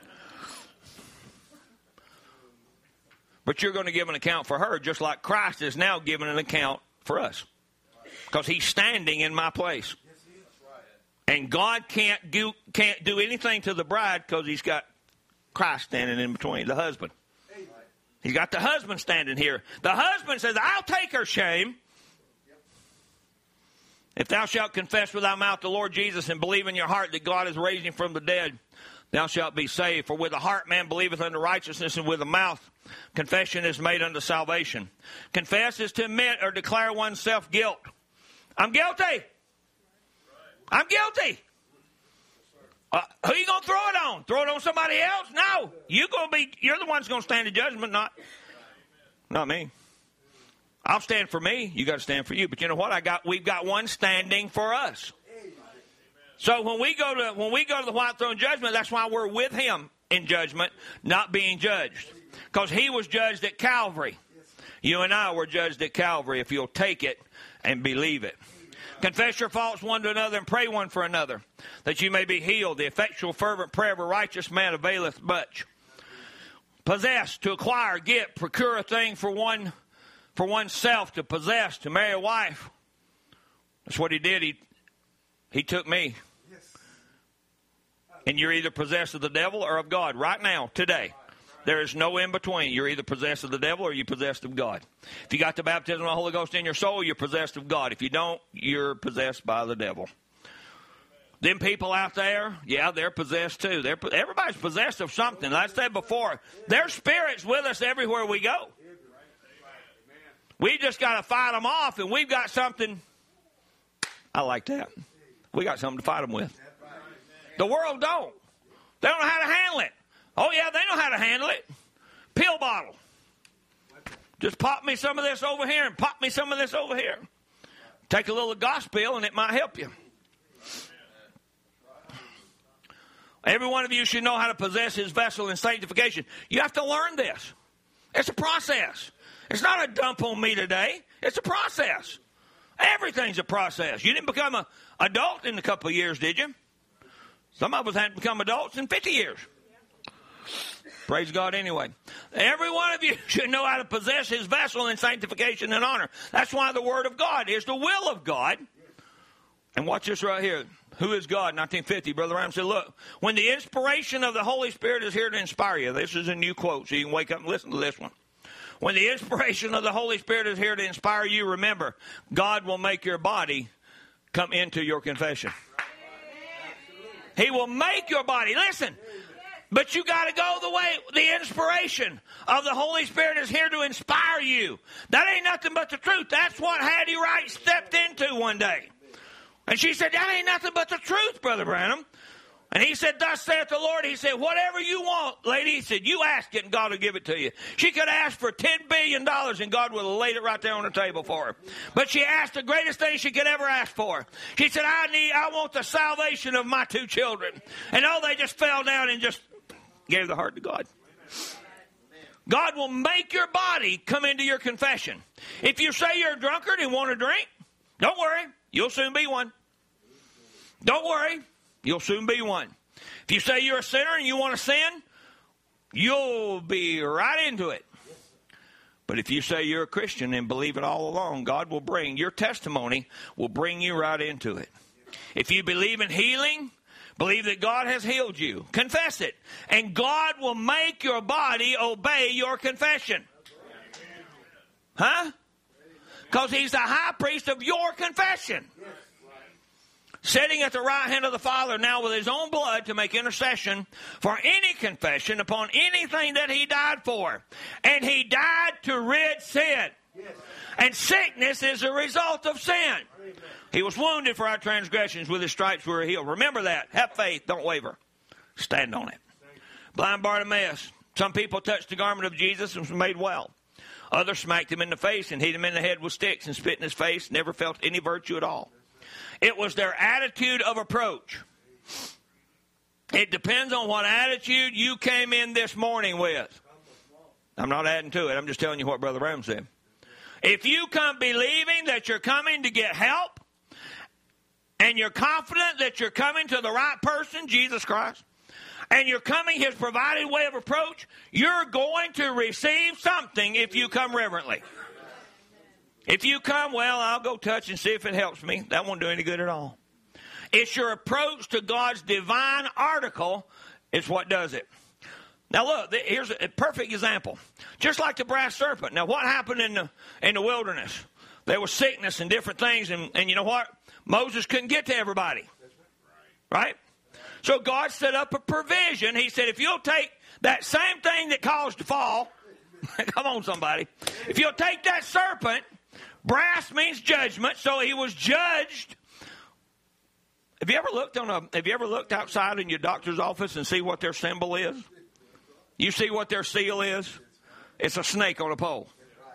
but you're going to give an account for her, just like Christ is now giving an account for us, because he's standing in my place. And God can't do can't do anything to the bride because he's got Christ standing in between, the husband. He's got the husband standing here. The husband says, I'll take her shame. If thou shalt confess with thy mouth the Lord Jesus and believe in your heart that God is raised him from the dead, thou shalt be saved. For with the heart man believeth unto righteousness, and with the mouth confession is made unto salvation. Confess is to admit or declare oneself guilt. I'm guilty. I'm guilty. Uh, who are you going to throw it on? Throw it on somebody else? No. You're going to be. You're the one that's going to stand in judgment, not, not me. I'll stand for me. You got to stand for you. But you know what? I got. We've got one standing for us. So when we go to when we go to the white throne judgment, that's why we're with him in judgment, not being judged, because he was judged at Calvary. You and I were judged at Calvary. If you'll take it and believe it. Confess your faults one to another and pray one for another, that you may be healed. The effectual fervent prayer of a righteous man availeth much. Possess, to acquire, get, procure a thing for one, for oneself, to possess, to marry a wife. That's what he did. He, he took me. And you're either possessed of the devil or of God right now, today. There is no in between. You're either possessed of the devil or you're possessed of God. If you got the baptism of the Holy Ghost in your soul, you're possessed of God. If you don't, you're possessed by the devil. Them people out there, yeah, they're possessed too. They're, everybody's possessed of something. Like I said before, their spirit's with us everywhere we go. We just got to fight them off, and we've got something. I like that. We got something to fight them with. The world don't. They don't know how to handle it. Oh, yeah, they know how to handle it. Pill bottle. Just pop me some of this over here and pop me some of this over here. Take a little gospel and it might help you. Every one of you should know how to possess his vessel in sanctification. You have to learn this. It's a process. It's not a dump on me today. It's a process. Everything's a process. You didn't become an adult in a couple of years, did you? Some of us hadn't become adults in fifty years. Praise God anyway. Every one of you should know how to possess his vessel in sanctification and honor. That's why the Word of God is the will of God. And watch this right here. Who is God? nineteen fifty, Brother Ram said, look, when the inspiration of the Holy Spirit is here to inspire you. This is a new quote, so you can wake up and listen to this one. When the inspiration of the Holy Spirit is here to inspire you, remember, God will make your body come into your confession. He will make your body. Listen, but you got to go the way the inspiration of the Holy Spirit is here to inspire you. That ain't nothing but the truth. That's what Hattie Wright stepped into one day. And she said, that ain't nothing but the truth, Brother Branham. And he said, thus saith the Lord. He said, whatever you want, lady. He said, you ask it and God will give it to you. She could ask for ten billion dollars and God would have laid it right there on the table for her. But she asked the greatest thing she could ever ask for. She said, I need, I want the salvation of my two children. And oh, they just fell down and just gave the heart to God. God will make your body come into your confession. If you say you're a drunkard and want to drink, don't worry. You'll soon be one. Don't worry. You'll soon be one. If you say you're a sinner and you want to sin, you'll be right into it. But if you say you're a Christian and believe it all along, God will bring, your testimony will bring you right into it. If you believe in healing, believe that God has healed you, confess it. And God will make your body obey your confession. Huh? Because he's the high priest of your confession. Sitting at the right hand of the Father now with his own blood to make intercession for any confession upon anything that he died for. And he died to rid sin. Yes. And sickness is a result of sin. Amen. He was wounded for our transgressions. With his stripes we were healed. Remember that. Have faith. Don't waver. Stand on it. Blind Bartimaeus. Some people touched the garment of Jesus and was made well. Others smacked him in the face and hit him in the head with sticks and spit in his face. Never felt any virtue at all. It was their attitude of approach. It depends on what attitude you came in this morning with. I'm not adding to it. I'm just telling you what Brother Branham said. If you come believing that you're coming to get help, and you're confident that you're coming to the right person, Jesus Christ, and you're coming his provided way of approach, you're going to receive something if you come reverently. If you come, well, I'll go touch and see if it helps me. That won't do any good at all. It's your approach to God's divine article is what does it. Now look, here's a perfect example. Just like the brass serpent. Now what happened in the in the wilderness? There was sickness and different things, and, and you know what? Moses couldn't get to everybody. Right? So God set up a provision. He said, if you'll take that same thing that caused the fall, come on somebody, if you'll take that serpent, brass means judgment, so he was judged. Have you ever looked on a? Have you ever looked outside in your doctor's office and see what their symbol is? You see what their seal is? It's a snake on a pole.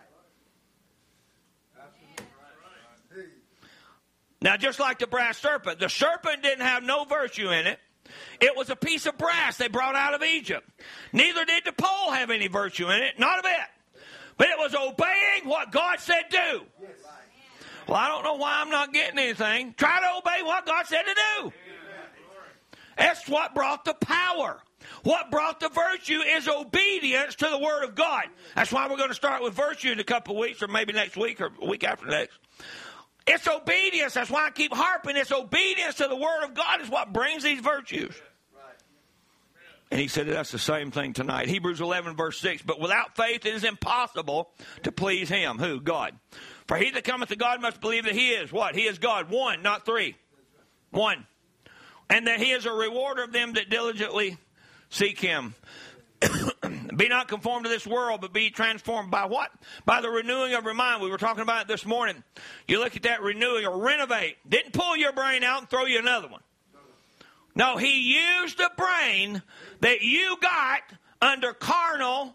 Now, just like the brass serpent, the serpent didn't have no virtue in it. It was a piece of brass they brought out of Egypt. Neither did the pole have any virtue in it, not a bit. But it was obeying what God said do. Well, I don't know why I'm not getting anything. Try to obey what God said to do. That's what brought the power. What brought the virtue is obedience to the Word of God. That's why we're going to start with virtue in a couple of weeks, or maybe next week, or a week after next. It's obedience. That's why I keep harping. It's obedience to the Word of God is what brings these virtues. And he said that's the same thing tonight. Hebrews eleven, verse six. But without faith it is impossible to please him. Who? God. For he that cometh to God must believe that he is what? He is God. One, not three. One. And that he is a rewarder of them that diligently seek him. Be not conformed to this world, but be transformed by what? By the renewing of your mind. We were talking about it this morning. You look at that renewing or renovate. Didn't pull your brain out and throw you another one. No, he used the brain that you got under carnal,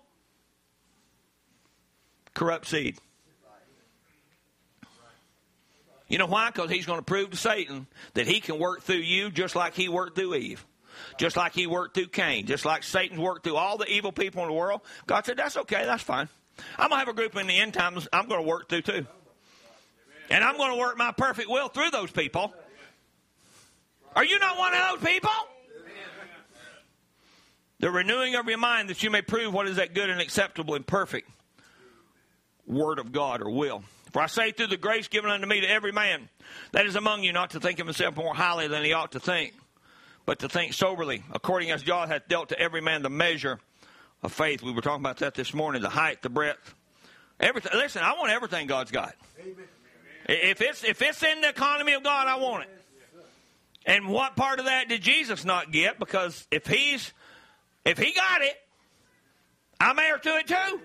corrupt seed. You know why? Because he's going to prove to Satan that he can work through you just like he worked through Eve. Just like he worked through Cain. Just like Satan's worked through all the evil people in the world. God said, that's okay, that's fine. I'm going to have a group in the end times I'm going to work through too. And I'm going to work my perfect will through those people. Are you not one of those people? The renewing of your mind that you may prove what is that good and acceptable and perfect word of God or will. For I say through the grace given unto me to every man that is among you not to think of himself more highly than he ought to think, but to think soberly, according as God hath dealt to every man the measure of faith. We were talking about that this morning, the height, the breadth, Everything. Listen, I want everything God's got. Amen. If it's if it's in the economy of God, I want it. And what part of that did Jesus not get? Because if he's if he got it, I'm heir to it too.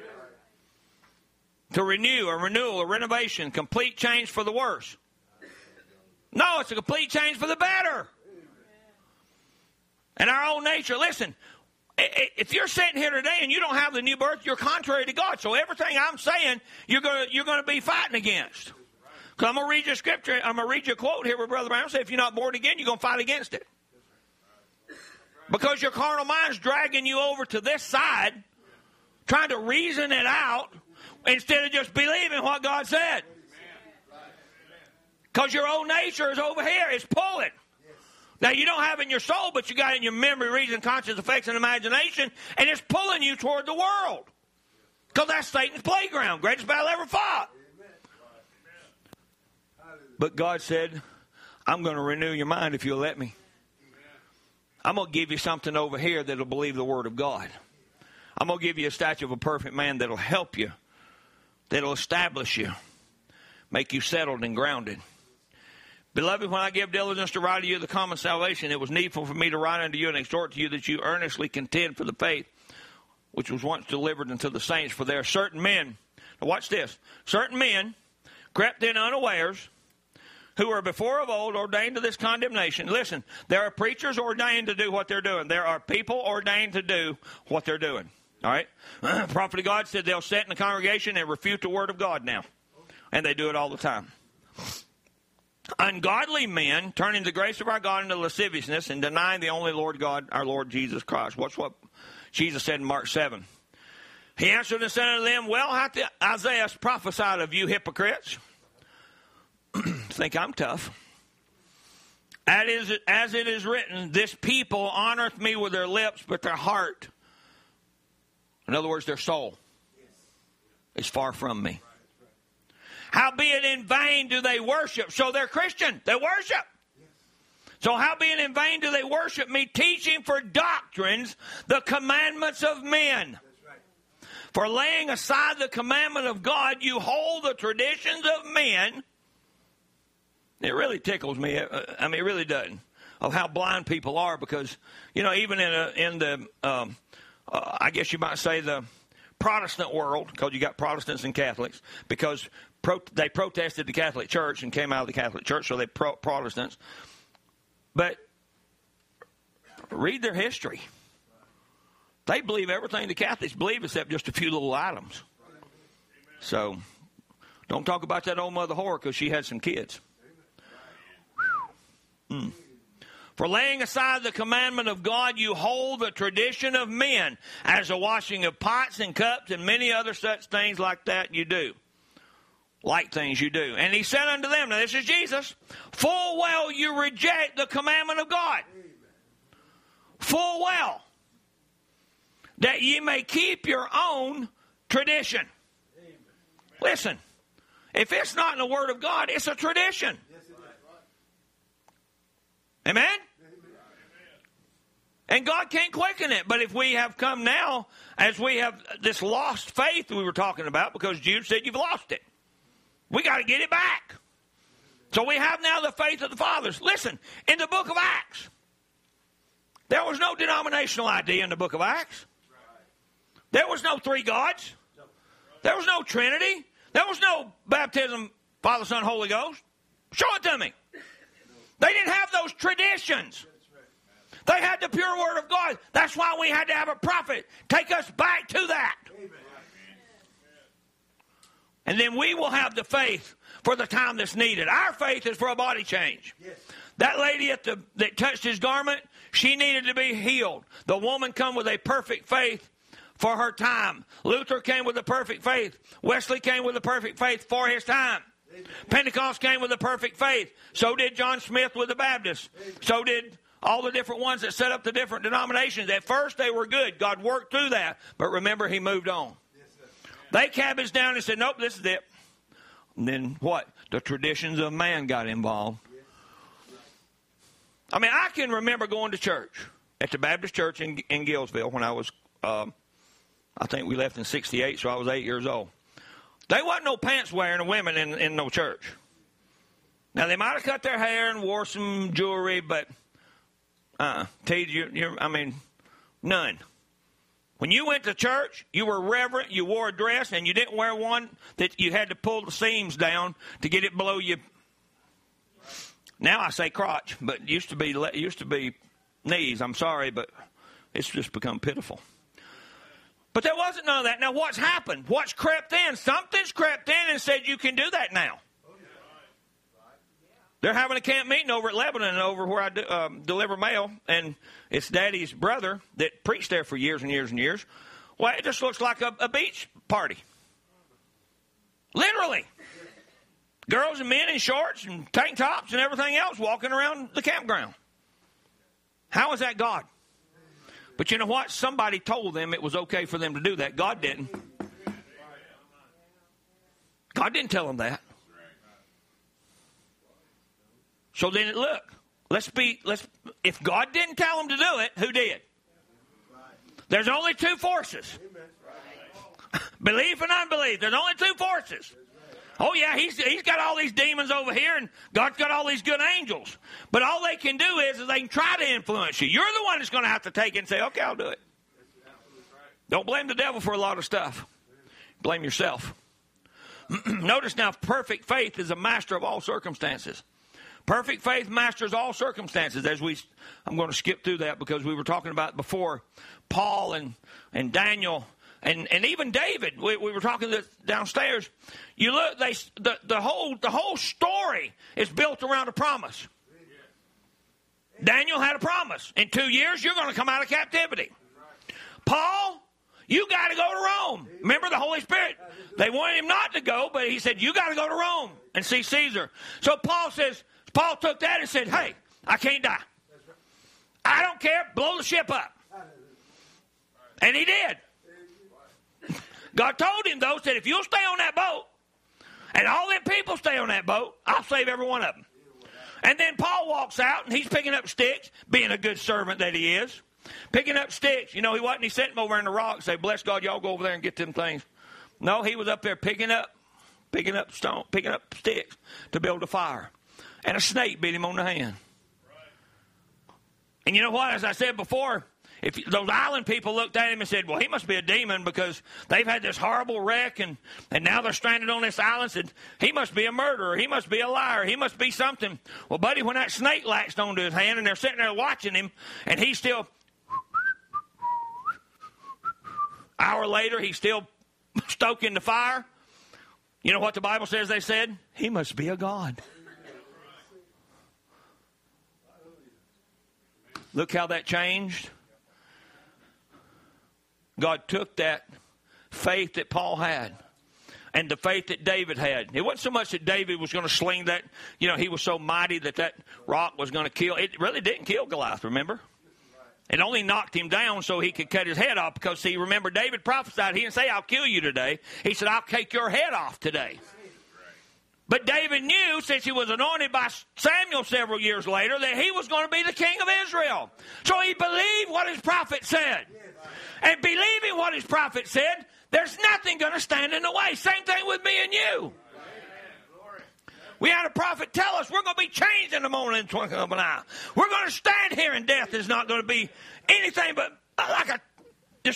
To renew, a renewal, a renovation, complete change for the worse. No, it's a complete change for the better. And our own nature. Listen, if you're sitting here today and you don't have the new birth, you're contrary to God. So everything I'm saying, you're going to you're going to be fighting against. Because I'm going to read you a scripture. I'm going to read you a quote here where Brother Brown said, if you're not born again, you're going to fight against it. Because your carnal mind's dragging you over to this side, trying to reason it out, instead of just believing what God said. Because your own nature is over here. It's pulling. Now, you don't have it in your soul, but you got it in your memory, reason, conscience, affects, and imagination, and it's pulling you toward the world. Because that's Satan's playground. Greatest battle ever fought. But God said, I'm going to renew your mind if you'll let me. I'm going to give you something over here that'll believe the word of God. I'm going to give you a statue of a perfect man that'll help you, that'll establish you, make you settled and grounded. Beloved, when I give diligence to write to you the common salvation, it was needful for me to write unto you and exhort to you that you earnestly contend for the faith which was once delivered unto the saints. For there are certain men, now watch this, certain men crept in unawares, who were before of old ordained to this condemnation. Listen, there are preachers ordained to do what they're doing. There are people ordained to do what they're doing. All right? The prophet of God said they'll sit in the congregation and refute the word of God now. And they do it all the time. Ungodly men turning the grace of our God into lasciviousness and denying the only Lord God, our Lord Jesus Christ. Watch what Jesus said in Mark seven. He answered and said unto them, well hath Isaiah prophesied of you hypocrites. Think I'm tough. As, is, as it is written, this people honoreth me with their lips, but their heart, in other words, their soul, is far from me. Howbeit in vain do they worship. So they're Christian. They worship. So howbeit in vain do they worship me, teaching for doctrines the commandments of men. For laying aside the commandment of God, you hold the traditions of men. It really tickles me. I mean, it really doesn't. Of how blind people are, because, you know, even in a, in the, um, uh, I guess you might say the Protestant world, because you got Protestants and Catholics, because pro- they protested the Catholic Church and came out of the Catholic Church, so they're pro- Protestants. But read their history. They believe everything the Catholics believe except just a few little items. So don't talk about that old mother whore, because she had some kids. Mm. For laying aside the commandment of God, you hold the tradition of men, as a washing of pots and cups and many other such things like that you do. Like things you do. And he said unto them, now this is Jesus, full well you reject the commandment of God. Full well. That ye may keep your own tradition. Listen, if it's not in the Word of God, it's a tradition. Amen? And God can't quicken it. But if we have come now, as we have this lost faith we were talking about, because Jude said you've lost it. We got to get it back. So we have now the faith of the fathers. Listen, in the book of Acts, there was no denominational idea in the book of Acts. There was no three gods. There was no Trinity. There was no baptism, Father, Son, Holy Ghost. Show it to me. They didn't have those traditions. They had the pure word of God. That's why we had to have a prophet take us back to that. And then we will have the faith for the time that's needed. Our faith is for a body change. That lady at the that touched his garment, she needed to be healed. The woman come with a perfect faith for her time. Luther came with a perfect faith. Wesley came with a perfect faith for his time. Pentecost came with a perfect faith. So did John Smith with the Baptists. So did all the different ones that set up the different denominations. At first they were good. God worked through that. But remember, he moved on. They cabbaged down and said, nope, this is it. And then what? The traditions of man got involved. I mean, I can remember going to church at the Baptist church in, in Gillsville when I was, um, I think we left in sixty-eight, so I was eight years old. They wasn't no pants wearing women in, in no church. Now, they might have cut their hair and wore some jewelry, but, uh, T, you, you, I mean, none. When you went to church, you were reverent, you wore a dress, and you didn't wear one that you had to pull the seams down to get it below you. Now I say crotch, but it used to be, it used to be knees. I'm sorry, but it's just become pitiful. But there wasn't none of that. Now, what's happened? What's crept in? Something's crept in and said you can do that now. They're having a camp meeting over at Lebanon, over where I do, um, deliver mail, and it's Daddy's brother that preached there for years and years and years. Well, it just looks like a, a beach party. Literally. Girls and men in shorts and tank tops and everything else walking around the campground. How is that God? But you know what? Somebody told them it was okay for them to do that. God didn't. God didn't tell them that. So then, look, let's be, let's, if God didn't tell them to do it, who did? There's only two forces. Belief and unbelief. There's only two forces. Oh, yeah, he's he's got all these demons over here, and God's got all these good angels. But all they can do is, is they can try to influence you. You're the one that's going to have to take it and say, okay, I'll do it. Don't blame the devil for a lot of stuff. Blame yourself. Notice now, perfect faith is a master of all circumstances. Perfect faith masters all circumstances. As we, I'm going to skip through that because we were talking about before Paul and, and Daniel and, and even David. We, we were talking this downstairs. You look, they the, the whole the whole story is built around a promise. Daniel had a promise. In two years, you're going to come out of captivity. Paul, you got to go to Rome. Remember the Holy Spirit? They wanted him not to go, but he said, you got to go to Rome and see Caesar. So Paul says, Paul took that and said, hey, I can't die. I don't care. Blow the ship up. And he did. God told him, though, said, if you'll stay on that boat, and all them people stay on that boat, I'll save every one of them. And then Paul walks out, and he's picking up sticks, being a good servant that he is. Picking up sticks. You know, he wasn't. He sent them over in the rock and said, bless God, y'all go over there and get them things. No, he was up there picking up, picking up stone, picking up sticks to build a fire. And a snake bit him on the hand. And you know what? As I said before, if those island people looked at him and said, well, he must be a demon because they've had this horrible wreck and, and now they're stranded on this island. Said, he must be a murderer. He must be a liar. He must be something. Well, buddy, when that snake latched onto his hand and they're sitting there watching him and he's still, hour later, he's still stoking the fire. You know what the Bible says they said? He must be a god. Look how that changed. God took that faith that Paul had and the faith that David had. It wasn't so much that David was going to sling that, you know, he was so mighty that that rock was going to kill. It really didn't kill Goliath, remember? It only knocked him down so he could cut his head off because, see, remember, David prophesied. He didn't say, I'll kill you today. He said, I'll take your head off today. But David knew, since he was anointed by Samuel several years later, that he was going to be the king of Israel. So he believed what his prophet said. And believing what his prophet said, there's nothing going to stand in the way. Same thing with me and you. We had a prophet tell us we're going to be changed in the morning and twinkling of an eye. We're going to stand here and death is not going to be anything but like a just.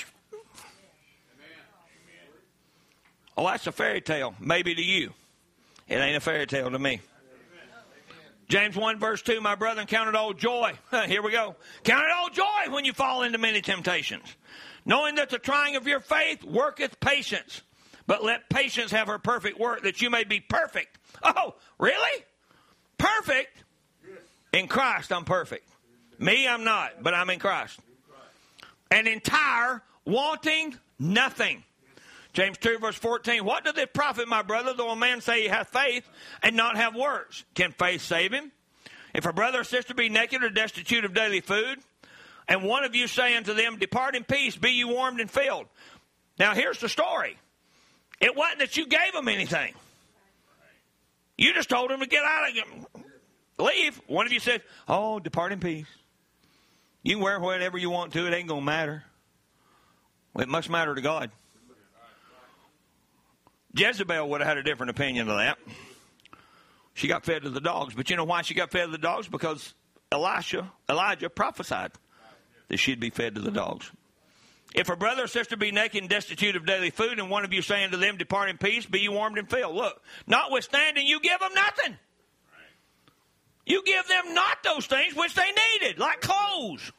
Oh, that's a fairy tale, maybe to you. It ain't a fairy tale to me. James one verse two, my brethren, count it all joy. Here we go. Count it all joy when you fall into many temptations, knowing that the trying of your faith worketh patience. But let patience have her perfect work, that you may be perfect. Oh, really? Perfect? In Christ, I'm perfect. Me, I'm not, but I'm in Christ. And entire, wanting nothing. James two, verse fourteen, what doth it profit, my brother, though a man say he hath faith and not have works? Can faith save him? If a brother or sister be naked or destitute of daily food, and one of you say unto them, depart in peace, be you warmed and filled. Now, here's the story. It wasn't that you gave them anything. You just told them to get out of it. Leave. One of you said, oh, depart in peace. You can wear whatever you want to. It ain't going to matter. Well, it must matter to God. Jezebel would have had a different opinion of that. She got fed to the dogs. But you know why she got fed to the dogs? Because Elisha, Elijah prophesied that she'd be fed to the dogs. If a brother or sister be naked and destitute of daily food, and one of you saying to them, depart in peace, be you warmed and filled. Look, notwithstanding, you give them nothing. You give them not those things which they needed, like clothes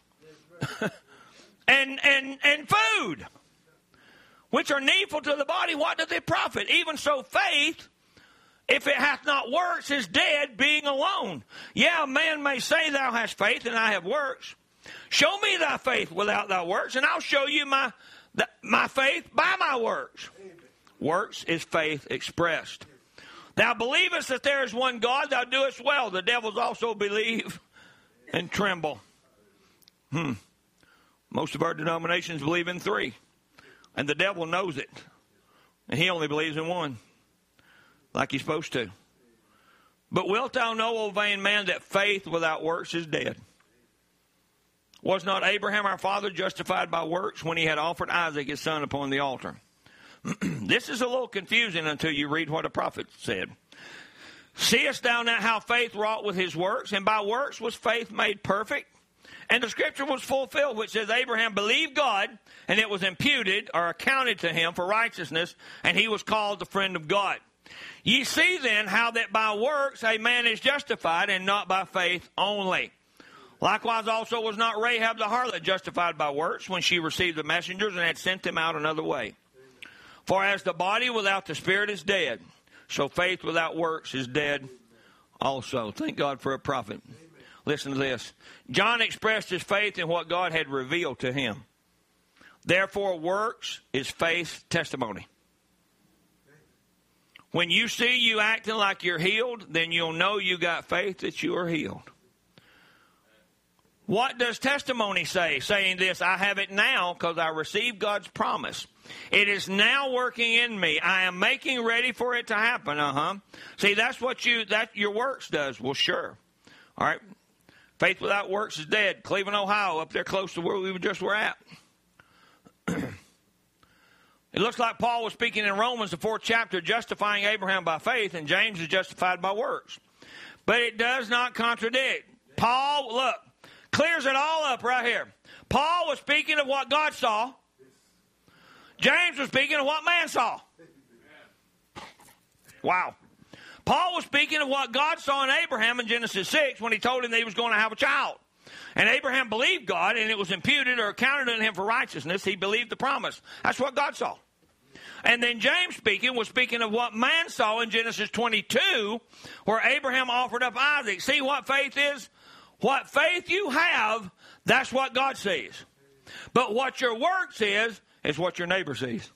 and, and, and food, which are needful to the body. What doth it profit? Even so, faith, if it hath not works, is dead, being alone. Yeah, a man may say, thou hast faith, and I have works. Show me thy faith without thy works, and I'll show you my my faith by my works. Works is faith expressed. Thou believest that there is one God, thou doest well. The devils also believe and tremble. Hmm. Most of our denominations believe in three, and the devil knows it, and he only believes in one, like he's supposed to. But wilt thou know, O vain man, that faith without works is dead? Was not Abraham our father justified by works when he had offered Isaac his son upon the altar? This is a little confusing until you read what a prophet said. Seest thou not how faith wrought with his works, and by works was faith made perfect? And the scripture was fulfilled, which says, Abraham believed God, and it was imputed or accounted to him for righteousness, and he was called the friend of God. Ye see then how that by works a man is justified, and not by faith only. Likewise also was not Rahab the harlot justified by works when she received the messengers and had sent them out another way. For as the body without the spirit is dead, so faith without works is dead also. Thank God for a prophet. Listen to this. John expressed his faith in what God had revealed to him. Therefore, works is faith's testimony. When you see you acting like you're healed, then you'll know you got faith that you are healed. What does testimony say? Saying this, I have it now because I received God's promise. It is now working in me. I am making ready for it to happen. Uh-huh. See, that's what you that your works does. Well, sure. All right. Faith without works is dead. Cleveland, Ohio, up there close to where we just were at. It looks like Paul was speaking in Romans, the fourth chapter, justifying Abraham by faith, and James is justified by works. But it does not contradict. Paul, look, clears it all up right here. Paul was speaking of what God saw. James was speaking of what man saw. Wow. Paul was speaking of what God saw in Abraham in Genesis six when he told him that he was going to have a child. And Abraham believed God, and it was imputed or accounted unto him for righteousness. He believed the promise. That's what God saw. And then James speaking was speaking of what man saw in Genesis twenty-two, where Abraham offered up Isaac. See what faith is? What faith you have, that's what God sees. But what your works is, is what your neighbor sees.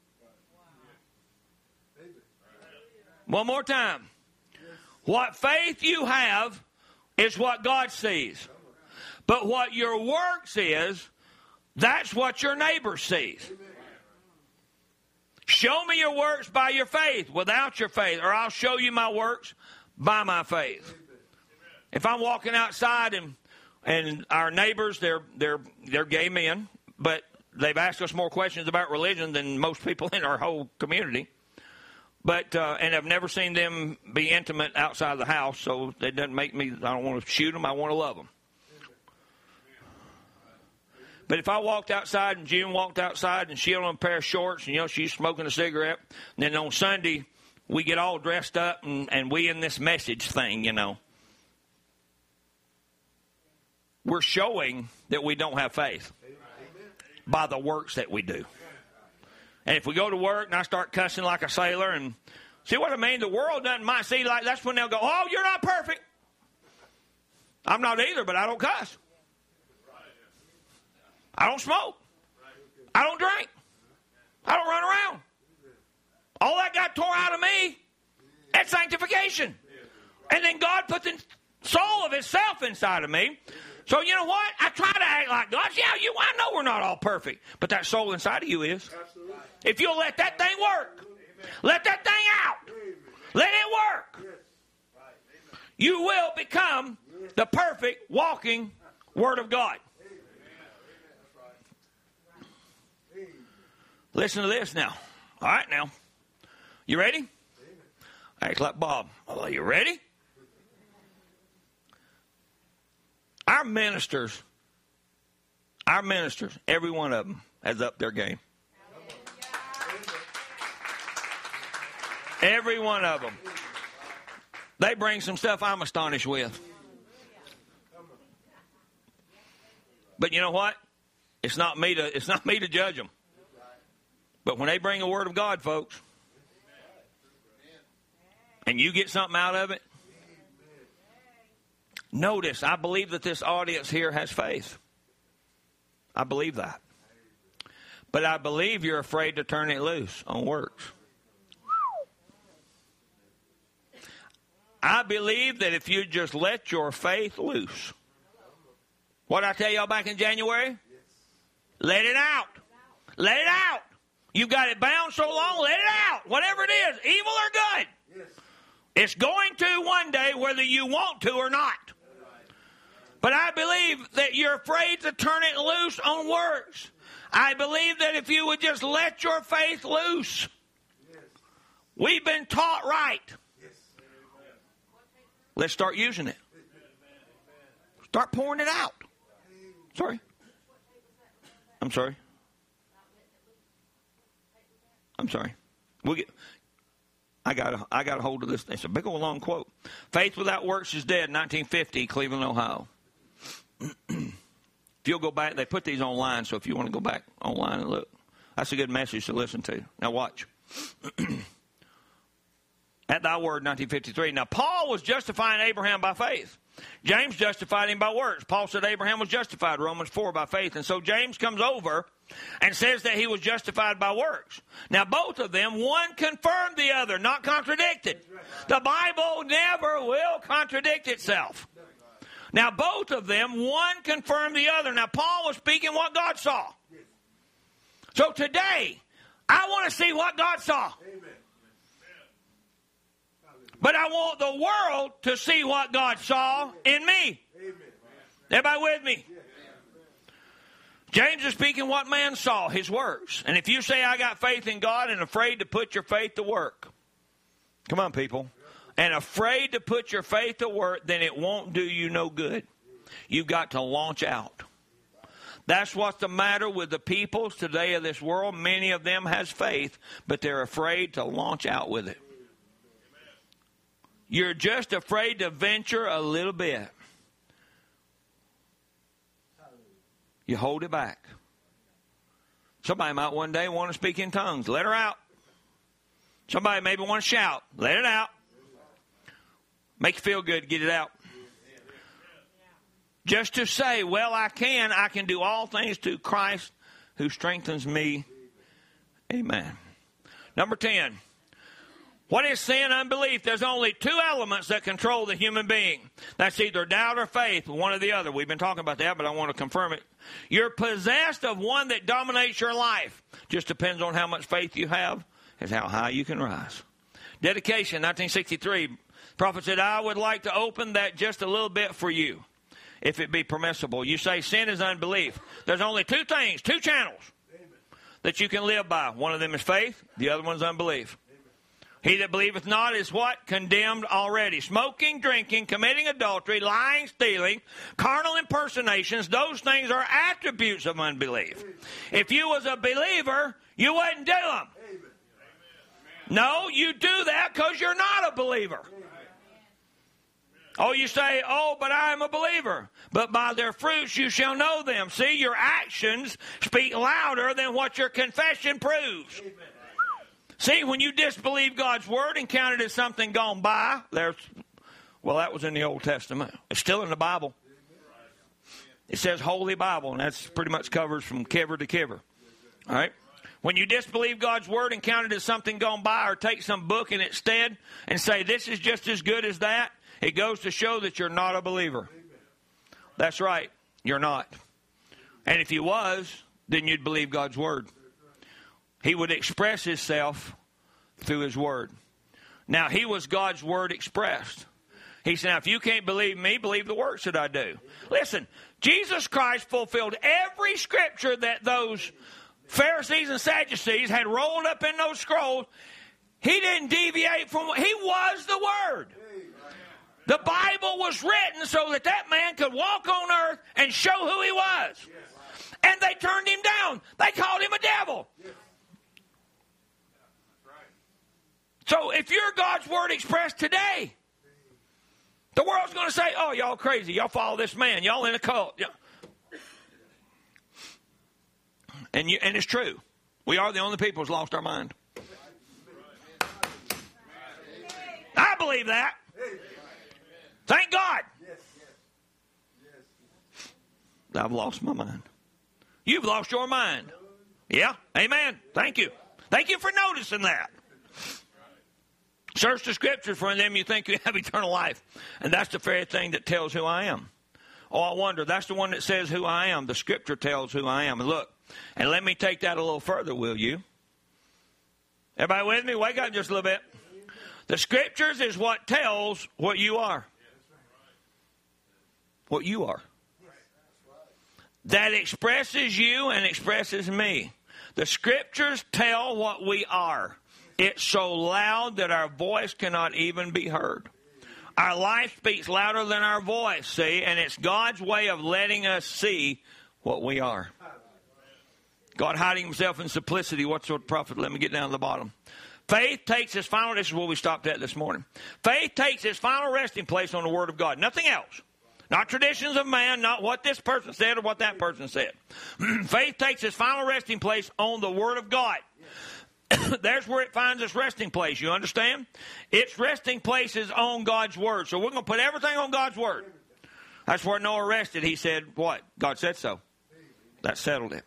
One more time. What faith you have is what God sees. But what your works is, that's what your neighbor sees. Show me your works by your faith, without your faith, or I'll show you my works by my faith. If I'm walking outside and and our neighbors, they're they're they're gay men, but they've asked us more questions about religion than most people in our whole community. But uh, and I've never seen them be intimate outside the house, so it doesn't make me. I don't want to shoot them. I want to love them. But if I walked outside and June walked outside and she had on a pair of shorts and, you know, she's smoking a cigarette, and then on Sunday we get all dressed up and, and we in this message thing, you know. We're showing that we don't have faith by the works that we do. And if we go to work and I start cussing like a sailor and see what I mean? The world doesn't mind. See, like that's when they'll go, oh, you're not perfect. I'm not either, but I don't cuss. I don't smoke. I don't drink. I don't run around. All that got tore out of me, that's sanctification. And then God put the soul of himself inside of me. So you know what? I try to act like God. Yeah, you. I know we're not all perfect, but that soul inside of you is. Absolutely. If you'll let that thing work, amen. Let that thing out, amen. Let it work, yes. Right. You will become the perfect walking Word of God. Amen. Listen to this now. All right, now You ready? Act like Bob. Are you ready? Our ministers, our ministers, every one of them has upped their game. Every one of them. They bring some stuff I'm astonished with. But you know what? It's not me to, it's not me to judge them. But when they bring a word of God, folks, and you get something out of it, notice, I believe that this audience here has faith. I believe that. But I believe you're afraid to turn it loose on works. I believe that if you just let your faith loose. What did I tell y'all back in January? Let it out. Let it out. You've got it bound so long, let it out. Whatever it is, evil or good. Yes. It's going to one day whether you want to or not. But I believe that you're afraid to turn it loose on works. I believe that if you would just let your faith loose. Yes. We've been taught right. Yes. Let's start using it. Start pouring it out. Sorry. I'm sorry. I'm sorry. We'll get, I got a, I got a hold of this. It's a big old long quote. Faith without works is dead, nineteen fifty, Cleveland, Ohio. If you'll go back, they put these online, so if you want to go back online and look, that's a good message to listen to. Now watch. At thy word, nineteen fifty-three. Now Paul was justifying Abraham by faith. James justified him by works. Paul said Abraham was justified, Romans four, by faith. And so James comes over and says that he was justified by works. Now both of them, one confirmed the other, not contradicted. The Bible never will contradict itself. Now both of them, one confirmed the other. Now Paul was speaking what God saw. So today, I want to see what God saw. But I want the world to see what God saw in me. Everybody with me? James is speaking what man saw, his works. And if you say, I got faith in God and afraid to put your faith to work. Come on, people. And afraid to put your faith to work, then it won't do you no good. You've got to launch out. That's what's the matter with the peoples today of this world. Many of them has faith, but they're afraid to launch out with it. You're just afraid to venture a little bit. You hold it back. Somebody might one day want to speak in tongues. Let her out. Somebody maybe want to shout. Let it out. Make you feel good. Get it out. Just to say, well, I can. I can do all things through Christ who strengthens me. Amen. Number ten. What is sin? Unbelief. There's only two elements that control the human being. That's either doubt or faith, one or the other. We've been talking about that, but I want to confirm it. You're possessed of one that dominates your life. Just depends on how much faith you have and how high you can rise. Dedication, nineteen sixty-three. The prophet said, I would like to open that just a little bit for you, if it be permissible. You say sin is unbelief. There's only two things, two channels that you can live by. One of them is faith. The other one's unbelief. He that believeth not is what? Condemned already. Smoking, drinking, committing adultery, lying, stealing, carnal impersonations, those things are attributes of unbelief. If you was a believer, you wouldn't do them. No, you do that because you're not a believer. Oh, you say, oh, but I am a believer. But by their fruits you shall know them. See, your actions speak louder than what your confession proves. Amen. See, when you disbelieve God's word and count it as something gone by, there's, well, that was in the Old Testament. It's still in the Bible. It says Holy Bible, and that's pretty much covers from kiver to kiver. All right? When you disbelieve God's word and count it as something gone by, or take some book in its stead and say this is just as good as that, it goes to show that you're not a believer. That's right. You're not. And if you was, then you'd believe God's word. He would express himself through his word. Now, he was God's word expressed. He said, now, if you can't believe me, believe the works that I do. Listen, Jesus Christ fulfilled every scripture that those Pharisees and Sadducees had rolled up in those scrolls. He didn't deviate from what he was the Word. The Bible was written so that that man could walk on earth and show who he was. And they turned him down. They called him a devil. So if you're God's Word expressed today, the world's going to say, oh, y'all crazy. Y'all follow this man. Y'all in a cult. And, you, and it's true. We are the only people who's lost our mind. I believe that. Thank God. I've lost my mind. You've lost your mind. Yeah. Amen. Thank you. Thank you for noticing that. Search the Scriptures, for in them you think you have eternal life. And that's the very thing that tells who I am. Oh, I wonder. That's the one that says who I am. The Scripture tells who I am. And look, and let me take that a little further, will you? Everybody with me? Wake up just a little bit. The Scriptures is what tells what you are. What you are. That expresses you and expresses me. The Scriptures tell what we are. It's so loud that our voice cannot even be heard. Our life speaks louder than our voice, see? And it's God's way of letting us see what we are. God hiding himself in simplicity. What's the prophet? Let me get down to the bottom. Faith takes its final, this is where we stopped at this morning. Faith takes its final resting place on the Word of God. Nothing else. Not traditions of man, not what this person said or what that person said. Faith takes its final resting place on the Word of God. There's where it finds its resting place. You understand? Its resting place is on God's Word. So we're going to put everything on God's Word. That's where Noah rested. He said, what? God said so. That settled it.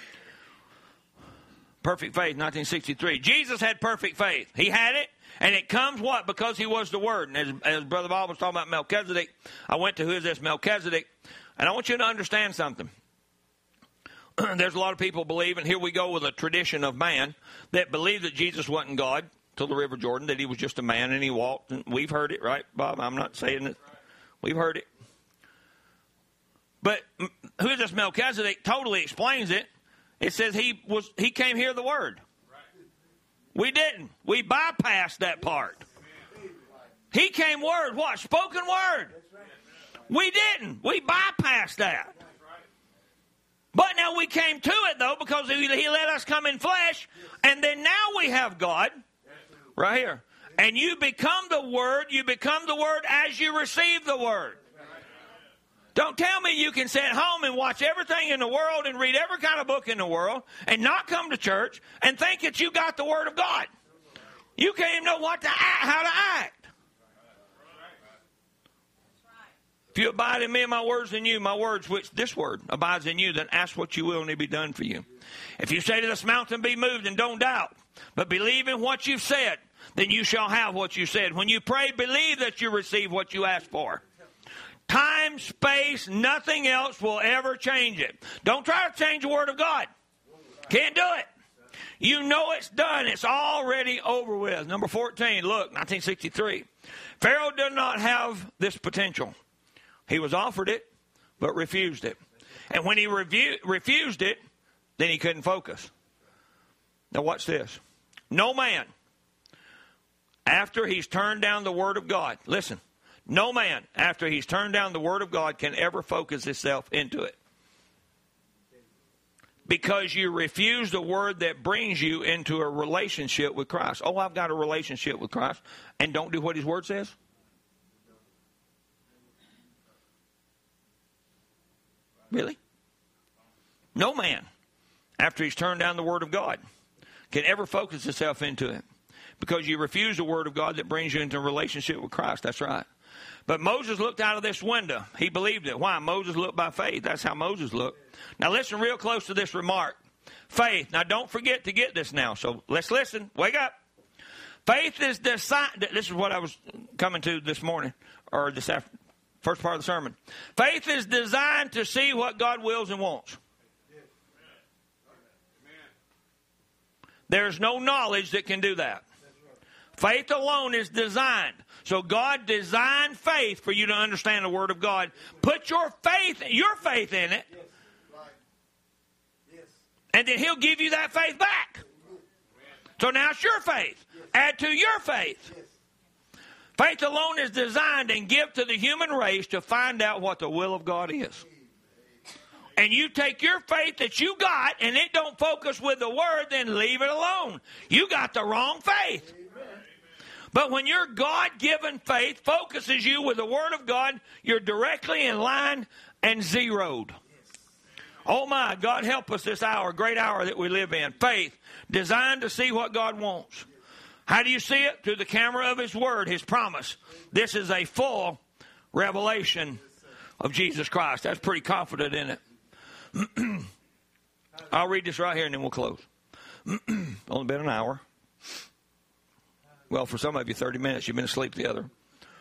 Perfect faith, nineteen sixty-three. Jesus had perfect faith. He had it, and it comes what? Because he was the Word. And as, as Brother Bob was talking about Melchizedek, I went to who is this Melchizedek, and I want you to understand something. There's a lot of people believe, and here we go with a tradition of man, that believe that Jesus wasn't God till the River Jordan, that he was just a man and he walked. And we've heard it, right, Bob? I'm not saying it. We've heard it. But who is this Melchizedek totally explains it. It says he was he came here the Word. We didn't. We bypassed that part. He came Word. What? Spoken Word. We didn't. We bypassed that. But now we came to it, though, because he, he let us come in flesh. And then now we have God right here. And you become the Word. You become the Word as you receive the Word. Don't tell me you can sit at home and watch everything in the world and read every kind of book in the world and not come to church and think that you got the Word of God. You can't even know what to act, how to act. If you abide in me and my words in you, my words, which this word abides in you, then ask what you will and it be done for you. If you say to this mountain, be moved, and don't doubt, but believe in what you've said, then you shall have what you said. When you pray, believe that you receive what you ask for. Time, space, nothing else will ever change it. Don't try to change the Word of God. Can't do it. You know it's done. It's already over with. Number fourteen, look, nineteen sixty-three. Pharaoh did not have this potential. He was offered it, but refused it. And when he revu- refused it, then he couldn't focus. Now watch this. No man, after he's turned down the Word of God, listen, no man, after he's turned down the Word of God, can ever focus himself into it. Because you refuse the Word that brings you into a relationship with Christ. Oh, I've got a relationship with Christ, and don't do what His Word says? Really? No man, after he's turned down the Word of God, can ever focus himself into it. Because you refuse the Word of God that brings you into a relationship with Christ. That's right. But Moses looked out of this window. He believed it. Why? Moses looked by faith. That's how Moses looked. Now listen real close to this remark. Faith. Now don't forget to get this now. So let's listen. Wake up. Faith is decided. This is what I was coming to this morning, or this after, first part of the sermon. Faith is designed to see what God wills and wants. There's no knowledge that can do that. Faith alone is designed. So God designed faith for you to understand the Word of God. Put your faith, your faith in it. And then He'll give you that faith back. So now it's your faith. Add to your faith. Faith alone is designed and given to the human race to find out what the will of God is. And you take your faith that you got and it don't focus with the Word, then leave it alone. You got the wrong faith. But when your God-given faith focuses you with the Word of God, you're directly in line and zeroed. Oh my, God help us this hour, great hour that we live in. Faith, designed to see what God wants. How do you see it? Through the camera of His Word, His promise. This is a full revelation of Jesus Christ. That's pretty confident in it. I'll read this right here and then we'll close. Only been an hour. Well, for some of you, thirty minutes. You've been asleep the other.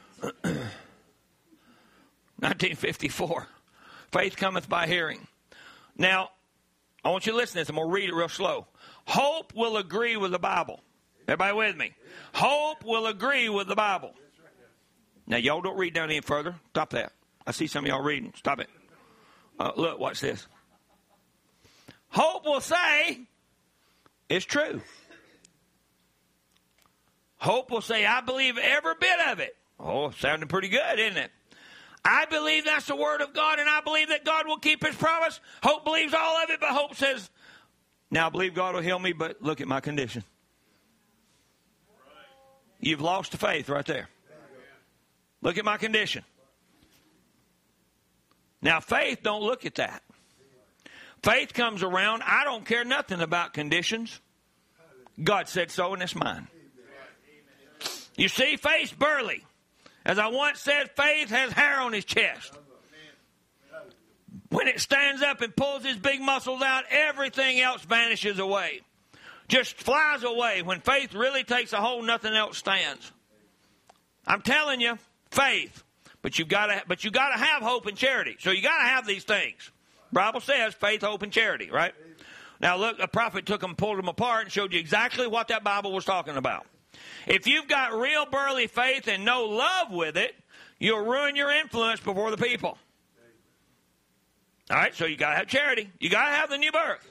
nineteen fifty-four. Faith cometh by hearing. Now, I want you to listen to this. I'm going to read it real slow. Hope will agree with the Bible. Everybody with me? Hope will agree with the Bible. Now, y'all don't read down any further. Stop that. I see some of y'all reading. Stop it. Uh, look, watch this. Hope will say it's true. Hope will say, I believe every bit of it. Oh, sounding pretty good, isn't it? I believe that's the Word of God, and I believe that God will keep His promise. Hope believes all of it, but hope says, now I believe God will heal me, but look at my condition. You've lost the faith right there. Look at my condition. Now, faith don't look at that. Faith comes around, I don't care nothing about conditions. God said so, and it's mine. You see, faith's burly. As I once said, faith has hair on his chest. When it stands up and pulls his big muscles out, everything else vanishes away. Just flies away. When faith really takes a hold, nothing else stands. I'm telling you, faith. But you've got to, but you got to have hope and charity. So you got to have these things. The Bible says faith, hope, and charity, right? Now look, a prophet took them, pulled them apart, and showed you exactly what that Bible was talking about. If you've got real burly faith and no love with it, you'll ruin your influence before the people. All right, so you got to have charity. You got to have the new birth.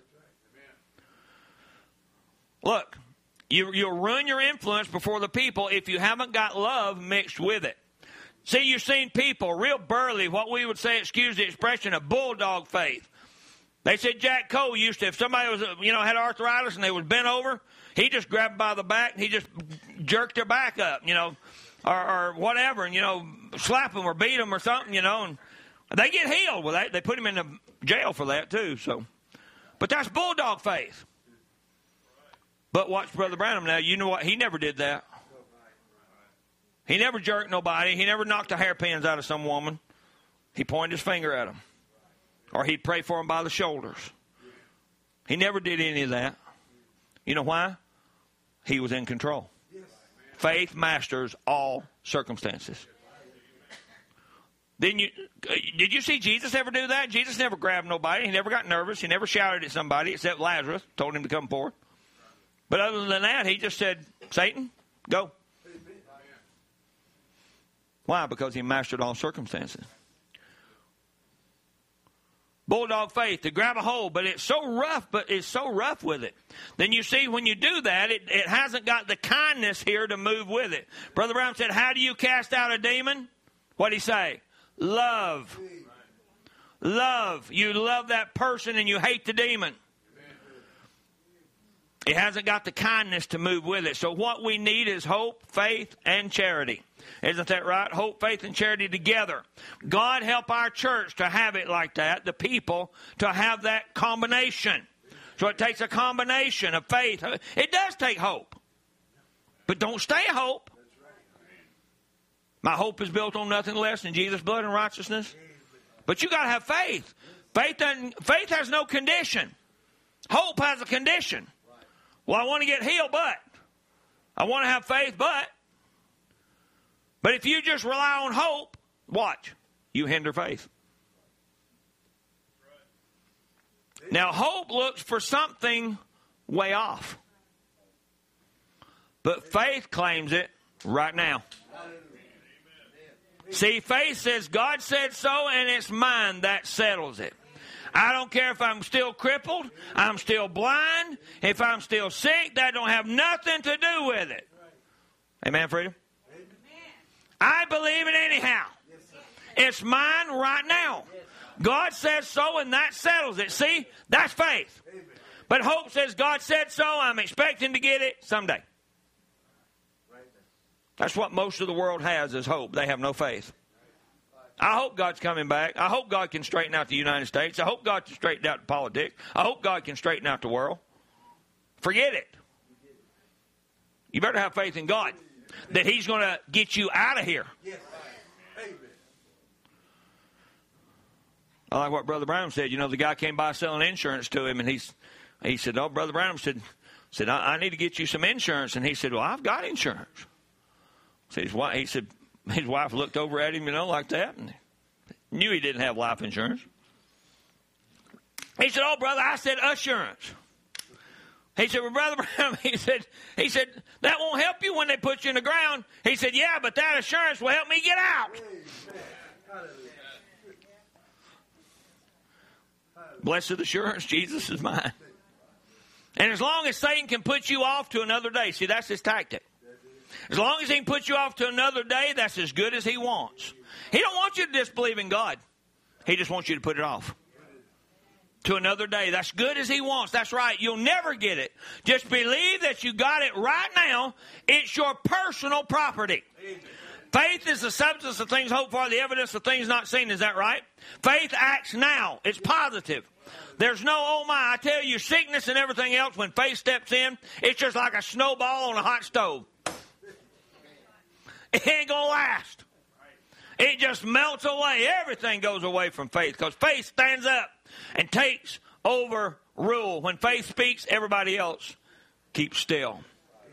Look, you, you'll ruin your influence before the people if you haven't got love mixed with it. See, you've seen people, real burly, what we would say, excuse the expression, a bulldog faith. They said Jack Cole used to, if somebody was, you know, had arthritis and they was bent over, he just grabbed them by the back and he just jerked their back up, you know, or, or whatever, and, you know, slap them or beat them or something, you know, and they get healed. Well, they, they put him in the jail for that too, so. But that's bulldog faith. But watch Brother Branham now. You know what? He never did that. He never jerked nobody. He never knocked the hairpins out of some woman. He pointed his finger at them. Or he'd pray for them by the shoulders. He never did any of that. You know why? He was in control. Faith masters all circumstances. Then you, did you see Jesus ever do that? Jesus never grabbed nobody. He never got nervous. He never shouted at somebody except Lazarus. Told him to come forward. But other than that, he just said, Satan, go. Why? Because he mastered all circumstances. Bulldog faith, to grab a hold, but it's so rough, but it's so rough with it. Then you see when you do that, it, it hasn't got the kindness here to move with it. Brother Brown said, how do you cast out a demon? What'd he say? Love. Love. You love that person and you hate the demon. It hasn't got the kindness to move with it. So what we need is hope, faith, and charity. Isn't that right? Hope, faith, and charity together. God help our church to have it like that, the people to have that combination. So it takes a combination of faith. It does take hope. But don't stay hope. My hope is built on nothing less than Jesus' blood and righteousness. But you got to have faith. Faith, doesn't, faith has no condition. Hope has a condition. Well, I want to get healed, but I want to have faith, but. But if you just rely on hope, watch, you hinder faith. Now, hope looks for something way off. But faith claims it right now. See, faith says, God said so, and it's mine. That settles it. I don't care if I'm still crippled, I'm still blind, if I'm still sick, that don't have nothing to do with it. Amen, freedom? I believe it anyhow. It's mine right now. God says so, and that settles it. See, that's faith. But hope says God said so, I'm expecting to get it someday. That's what most of the world has, is hope. They have no faith. I hope God's coming back. I hope God can straighten out the United States. I hope God can straighten out politics. I hope God can straighten out the world. Forget it. You better have faith in God that He's going to get you out of here. I like what Brother Branham said. You know, the guy came by selling insurance to him, and he's, he said, oh, Brother Branham said, said I, I need to get you some insurance. And he said, well, I've got insurance. So his wife, he said, his wife looked over at him, you know, like that, and knew he didn't have life insurance. He said, oh, brother, I said assurance. He said, well, Brother Branham, he said, he said, that won't help you when they put you in the ground. He said, yeah, but that assurance will help me get out. Blessed assurance, Jesus is mine. And as long as Satan can put you off to another day, see, that's his tactic. As long as he can put you off to another day, that's as good as he wants. He don't want you to disbelieve in God. He just wants you to put it off to another day. That's good as he wants. That's right. You'll never get it. Just believe that you got it right now. It's your personal property. Amen. Faith is the substance of things hoped for, the evidence of things not seen. Is that right? Faith acts now. It's positive. There's no, oh my, I tell you, sickness and everything else, when faith steps in, it's just like a snowball on a hot stove. It ain't going to last. It just melts away. Everything goes away from faith, because faith stands up and takes over rule. When faith speaks, everybody else keeps still.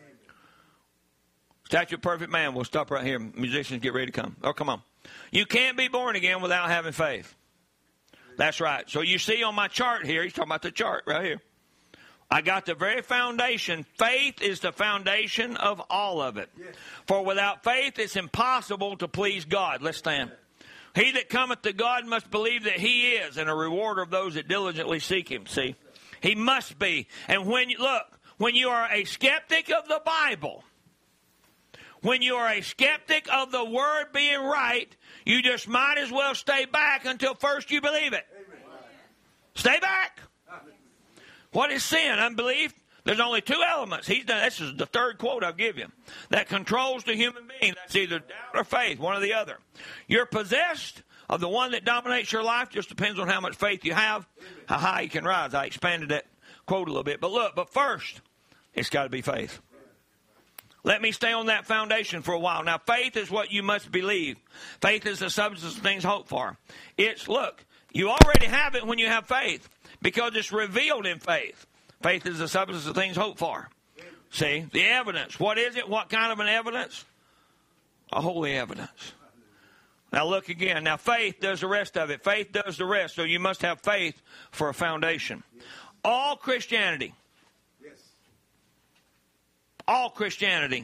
Statue of Perfect Man. We'll stop right here. Musicians, get ready to come. Oh, come on. You can't be born again without having faith. That's right. So you see on my chart here, he's talking about the chart right here. I got the very foundation. Faith is the foundation of all of it. Yes. For without faith, it's impossible to please God. Let's stand. He that cometh to God must believe that He is, and a rewarder of those that diligently seek Him. See, He must be. And when you look, when you are a skeptic of the Bible, when you are a skeptic of the Word being right, you just might as well stay back until first you believe it. Amen. Stay back. What is sin? Unbelief? There's only two elements. He's done. This is the third quote I'll give you. That controls the human being. That's either doubt or faith, one or the other. You're possessed of the one that dominates your life. Just depends on how much faith you have, how high you can rise. I expanded that quote a little bit. But look, but first, it's got to be faith. Let me stay on that foundation for a while. Now, faith is what you must believe. Faith is the substance of things hoped for. It's, look, you already have it when you have faith, because it's revealed in faith. Faith is the substance of things hoped for. See, the evidence. What is it? What kind of an evidence? A holy evidence. Now look again. Now faith does the rest of it. Faith does the rest. So you must have faith for a foundation. All Christianity, all Christianity,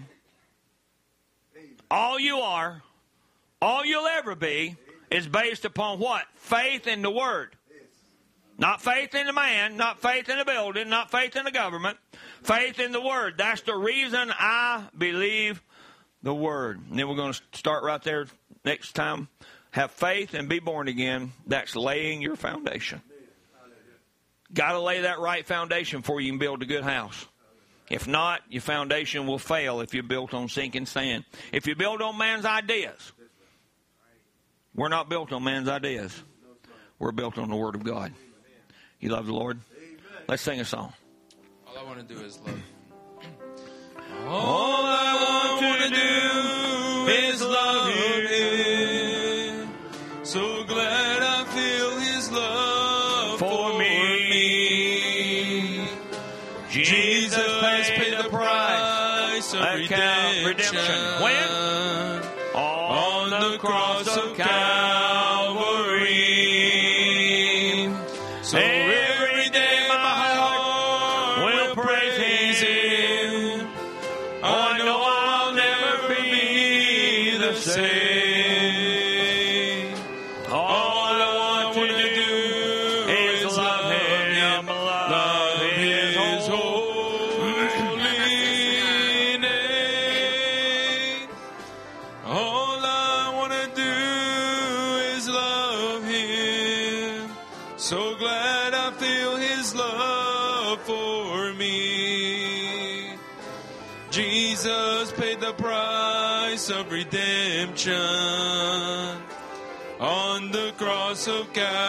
all you are, all you'll ever be, is based upon what? Faith in the Word. Not faith in the man, not faith in the building, not faith in the government. Faith in the Word. That's the reason I believe the Word. And then we're going to start right there next time. Have faith and be born again. That's laying your foundation. Got to lay that right foundation before you can build a good house. If not, your foundation will fail if you're built on sinking sand. If you build on man's ideas, we're not built on man's ideas. We're built on the Word of God. You love the Lord? Let's sing a song. All I want to do is love. All I want to do is love Him. So glad I feel His love for me. Jesus has paid the price of redemption. redemption. When? On the cross of Calvary. So every day my heart will praise Him. Oh, I know I'll never be the same. All I want to do is All I want to do is love him. So glad I feel his love for me. Jesus paid the price of redemption on the cross of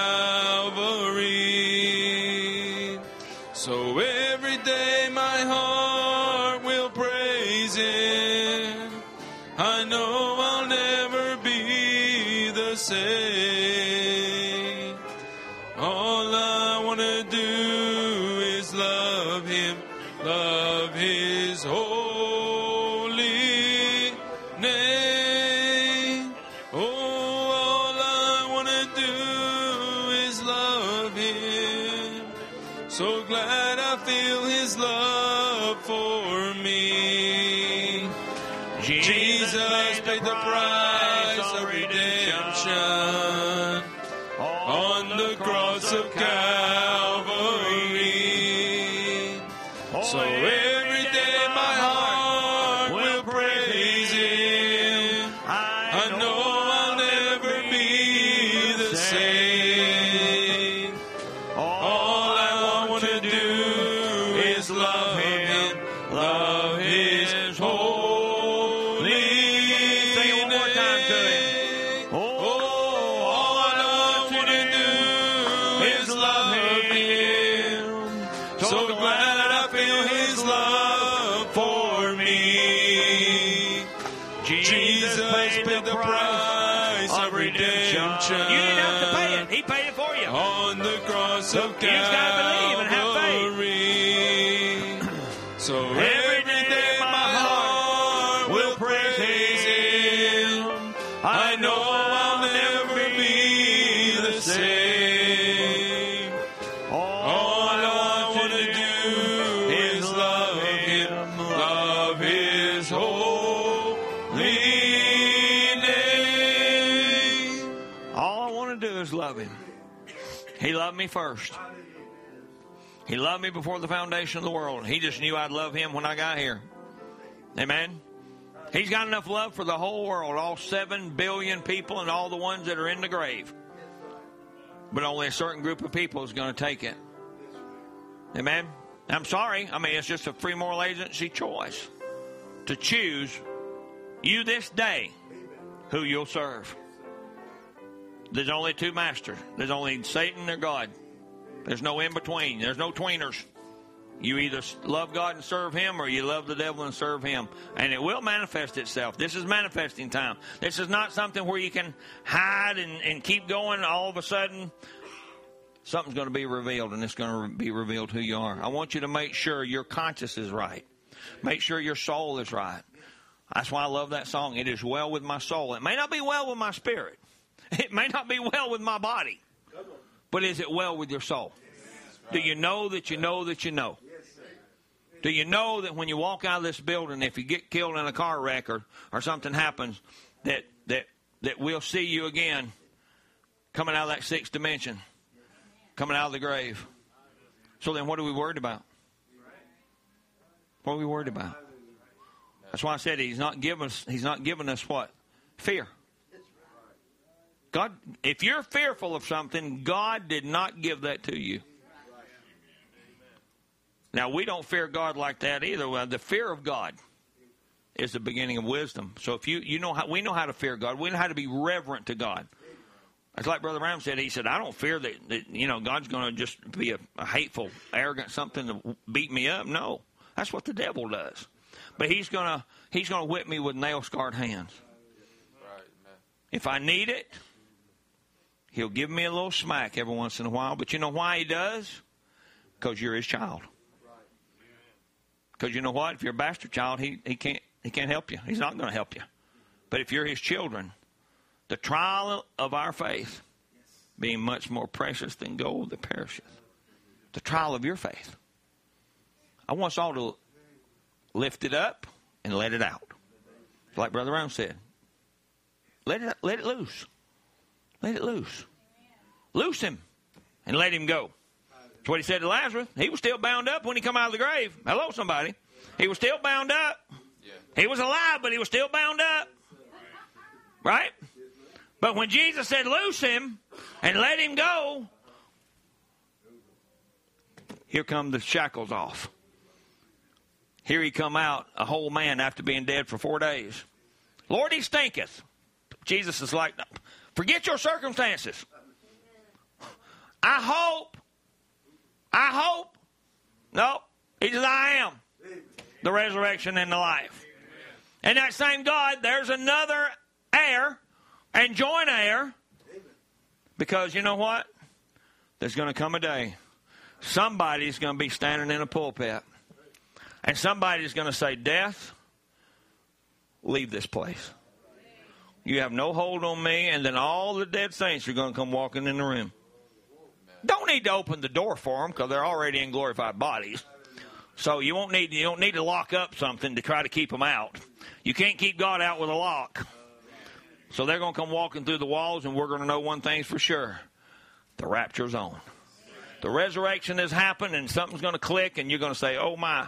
Calvary. So every day my heart will praise him. I know I'll never be the same. All I want to do is love him, love his holy name. Oh, all I want to do is love him. So glad I feel his love for me. Jesus paid the price of redemption on the cross of Calvary. So every day my heart will praise him. I know I'll never be the same. All I want to do is love him, love his holy name. Sing it one more time to him. Oh, all I want to do is love him. So glad I feel his love for me. Jesus paid the price of redemption. You didn't have to pay it. He paid it for you. On the cross of You just gotta believe and have faith. Calvary. So every day my heart will praise him. I know I'll never be the same. All I want to do is love him, love his holy name. All I want to do is love him. He loved me first. He loved me before the foundation of the world. He just knew I'd love him when I got here. Amen. He's got enough love for the whole world, all seven billion people and all the ones that are in the grave. But only a certain group of people is going to take it. Amen. I'm sorry. I mean, it's just a free moral agency choice to choose you this day who you'll serve. There's only two masters. There's only Satan or God. There's no in between. There's no tweeners. You either love God and serve him, or you love the devil and serve him. And it will manifest itself. This is manifesting time. This is not something where you can hide and, and keep going. All of a sudden, something's going to be revealed, and it's going to be revealed who you are. I want you to make sure your conscience is right. Make sure your soul is right. That's why I love that song. It is well with my soul. It may not be well with my spirit. It may not be well with my body. But is it well with your soul? Do you know that you know that you know? Do you know that when you walk out of this building, if you get killed in a car wreck or, or something happens, that, that, that we'll see you again coming out of that sixth dimension, coming out of the grave? So then what are we worried about? What are we worried about? That's why I said he's not giving us, he's not giving us what? Fear. God, if you're fearful of something, God did not give that to you. Now, we don't fear God like that either. Well, the fear of God is the beginning of wisdom. So if you, you know how, we know how to fear God. We know how to be reverent to God. It's like Brother Ram said. He said, I don't fear that, that you know, God's going to just be a, a hateful, arrogant something to beat me up. No, that's what the devil does. But he's going to he's going to whip me with nail-scarred hands. If I need it, he'll give me a little smack every once in a while. But you know why he does? Because you're his child. Because you know what? If you're a bastard child, he, he can't he can't help you. He's not going to help you. But if you're his children, the trial of our faith, being much more precious than gold that perisheth. The trial of your faith. I want us all to lift it up and let it out. Like Brother Ram said. Let it let it loose. Let it loose. Loose him and let him go. That's what he said to Lazarus. He was still bound up when he come out of the grave. Hello, somebody. He was still bound up. He was alive, but he was still bound up. Right? But when Jesus said, loose him and let him go, here come the shackles off. Here he come out, a whole man after being dead for four days. Lord, he stinketh. Jesus is like, forget your circumstances. I hope. I hope. No, he says, I am the resurrection and the life. And that same God, there's another heir and joint heir. Because you know what? There's going to come a day. Somebody's going to be standing in a pulpit. And somebody's going to say, death, leave this place. You have no hold on me. And then all the dead saints are going to come walking in the room. Don't need to open the door for them because they're already in glorified bodies. So you won't need you don't need to lock up something to try to keep them out. You can't keep God out with a lock. So they're going to come walking through the walls, and we're going to know one thing for sure: the rapture's on. The resurrection has happened, and something's going to click, and you're going to say, "Oh my!"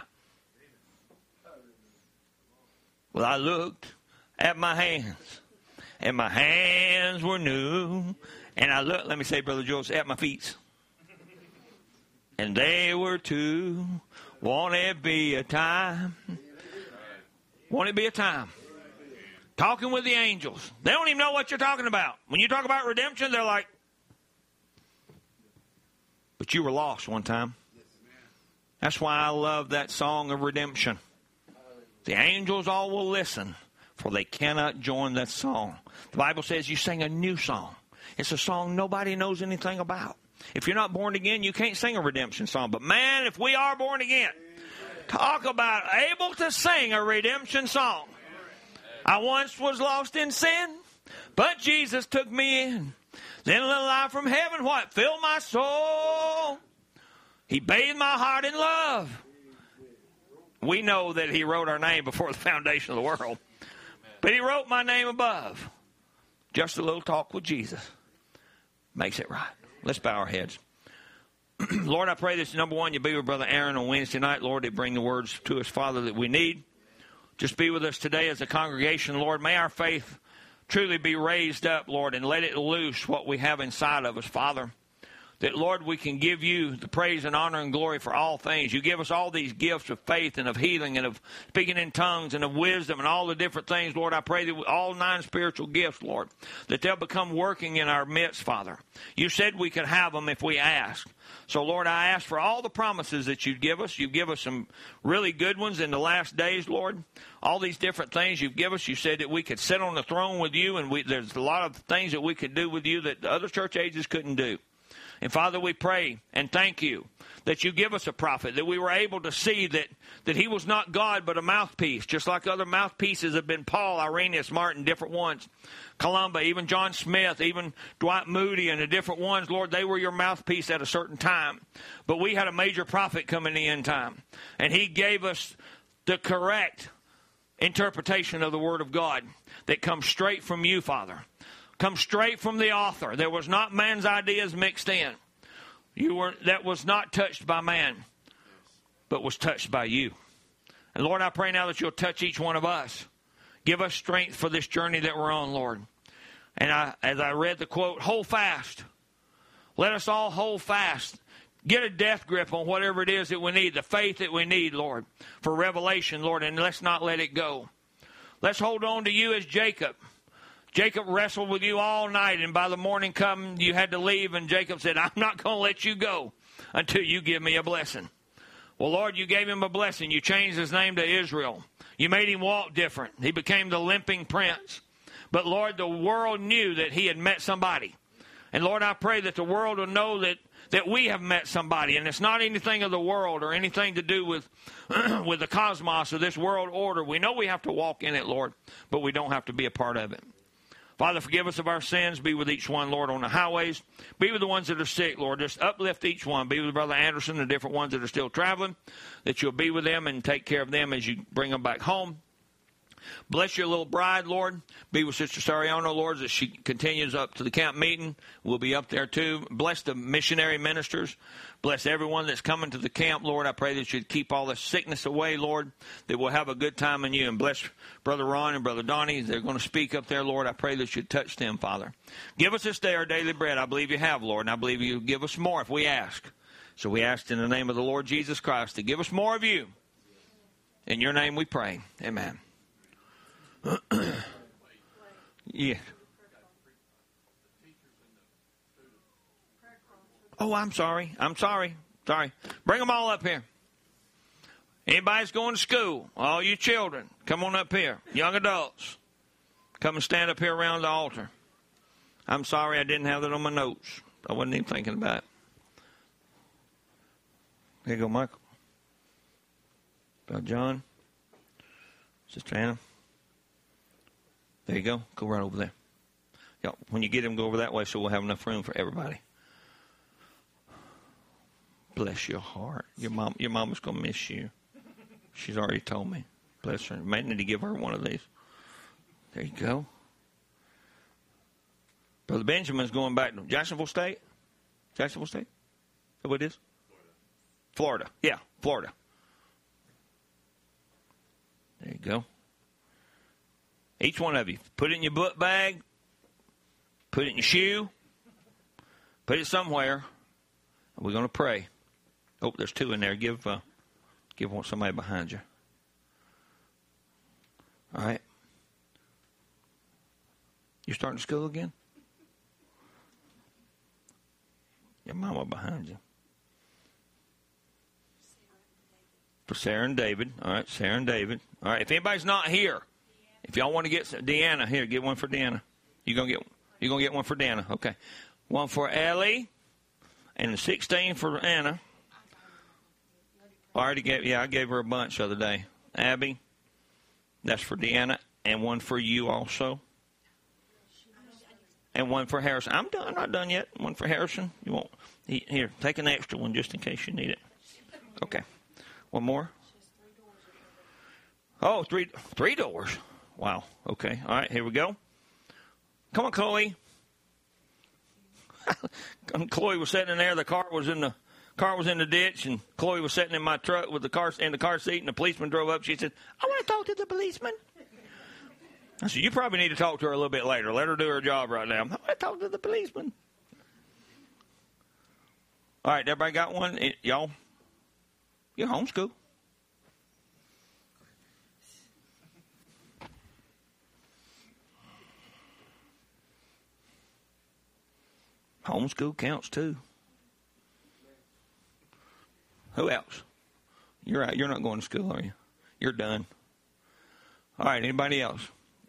Well, I looked at my hands, and my hands were new. And I looked, let me say, Brother Joel, at my feet. And they were too. Won't it be a time? Won't it be a time? Talking with the angels. They don't even know what you're talking about. When you talk about redemption, they're like, but you were lost one time. That's why I love that song of redemption. The angels all will listen, for they cannot join that song. The Bible says you sing a new song. It's a song nobody knows anything about. If you're not born again, you can't sing a redemption song. But man, if we are born again, talk about able to sing a redemption song. I once was lost in sin, but Jesus took me in. Then a little light from heaven, what? Filled my soul. He bathed my heart in love. We know that he wrote our name before the foundation of the world. But he wrote my name above. Just a little talk with Jesus makes it right. Let's bow our heads. Lord, I pray this, number one, you be with Brother Aaron on Wednesday night. Lord, they bring the words to us, Father, that we need. Just be with us today as a congregation, Lord. May our faith truly be raised up, Lord, and let it loose what we have inside of us, Father. That, Lord, we can give you the praise and honor and glory for all things. You give us all these gifts of faith and of healing and of speaking in tongues and of wisdom and all the different things, Lord. I pray that all nine spiritual gifts, Lord, that they'll become working in our midst, Father. You said we could have them if we asked. So, Lord, I ask for all the promises that you give us. You give us some really good ones in the last days, Lord. All these different things you give us. You said that we could sit on the throne with you, and we, there's a lot of things that we could do with you that the other church ages couldn't do. And, Father, we pray and thank you that you give us a prophet, that we were able to see that, that he was not God but a mouthpiece, just like other mouthpieces have been Paul, Irenaeus, Martin, different ones, Columba, even John Smith, even Dwight Moody and the different ones. Lord, they were your mouthpiece at a certain time. But we had a major prophet come in the end time, and he gave us the correct interpretation of the Word of God that comes straight from you, Father. Come straight from the author. There was not man's ideas mixed in. You were that was not touched by man, but was touched by you. And Lord, I pray now that you'll touch each one of us. Give us strength for this journey that we're on, Lord. And I, as I read the quote, hold fast. Let us all hold fast. Get a death grip on whatever it is that we need, the faith that we need, Lord, for revelation, Lord, and let's not let it go. Let's hold on to you as Jacob. Jacob wrestled with you all night, and by the morning come, you had to leave, and Jacob said, I'm not going to let you go until you give me a blessing. Well, Lord, you gave him a blessing. You changed his name to Israel. You made him walk different. He became the limping prince. But, Lord, the world knew that he had met somebody. And, Lord, I pray that the world will know that, that we have met somebody, and it's not anything of the world or anything to do with, with the cosmos or this world order. We know we have to walk in it, Lord, but we don't have to be a part of it. Father, forgive us of our sins. Be with each one, Lord, on the highways. Be with the ones that are sick, Lord. Just uplift each one. Be with Brother Anderson, the different ones that are still traveling, that you'll be with them and take care of them as you bring them back home. Bless your little bride, Lord. Be with Sister Sariano, Lord, as she continues up to the camp meeting. We'll be up there, too. Bless the missionary ministers. Bless everyone that's coming to the camp, Lord. I pray that you'd keep all the sickness away, Lord, that we'll have a good time in you. And bless Brother Ron and Brother Donnie. They're going to speak up there, Lord. I pray that you'd touch them, Father. Give us this day our daily bread. I believe you have, Lord, and I believe you give us more if we ask. So we ask in the name of the Lord Jesus Christ to give us more of you. In your name we pray. Amen. Yeah. Oh, I'm sorry. I'm sorry. Sorry. Bring them all up here. Anybody's going to school, all you children, come on up here. Young adults, come and stand up here around the altar. I'm sorry I didn't have that on my notes. I wasn't even thinking about it. There you go, Michael. Brother John. Sister Anna. There you go. Go right over there. Y'all, when you get him, go over that way so we'll have enough room for everybody. Bless your heart. Your mom, your mama's going to miss you. She's already told me. Bless her. Might need to give her one of these. There you go. Brother Benjamin's going back to Jacksonville State. Jacksonville State? Is that what it is? Florida. Florida. Yeah, Florida. There you go. Each one of you, put it in your book bag, put it in your shoe, put it somewhere. We're going to pray. Oh, there's two in there. Give uh, give one somebody behind you. All right. You starting school again? Your mama behind you. For Sarah and David. All right, Sarah and David. All right, if anybody's not here, if y'all want to get some, Deanna, here, get one for Deanna. You gonna get you gonna get one for Deanna? Okay, one for Ellie, and the sixteen for Anna. I already gave, yeah, I gave her a bunch the other day. Abby, that's for Deanna, and one for you also, and one for Harrison. I'm done. I'm not done yet. One for Harrison. You won't. Here, take an extra one just in case you need it. Okay, one more. Oh, three three doors. Wow. Okay. All right. Here we go. Come on, Chloe. Chloe was sitting in there. The car was in the car was in the ditch, and Chloe was sitting in my truck with the car in the car seat. And the policeman drove up. She said, "I want to talk to the policeman." I said, "You probably need to talk to her a little bit later. Let her do her job right now. I want to talk to the policeman." All right. Everybody got one? It, y'all, you're homeschool. Homeschool counts too. Who else? You're out. You're not going to school, are you? You're done. All right. Anybody else?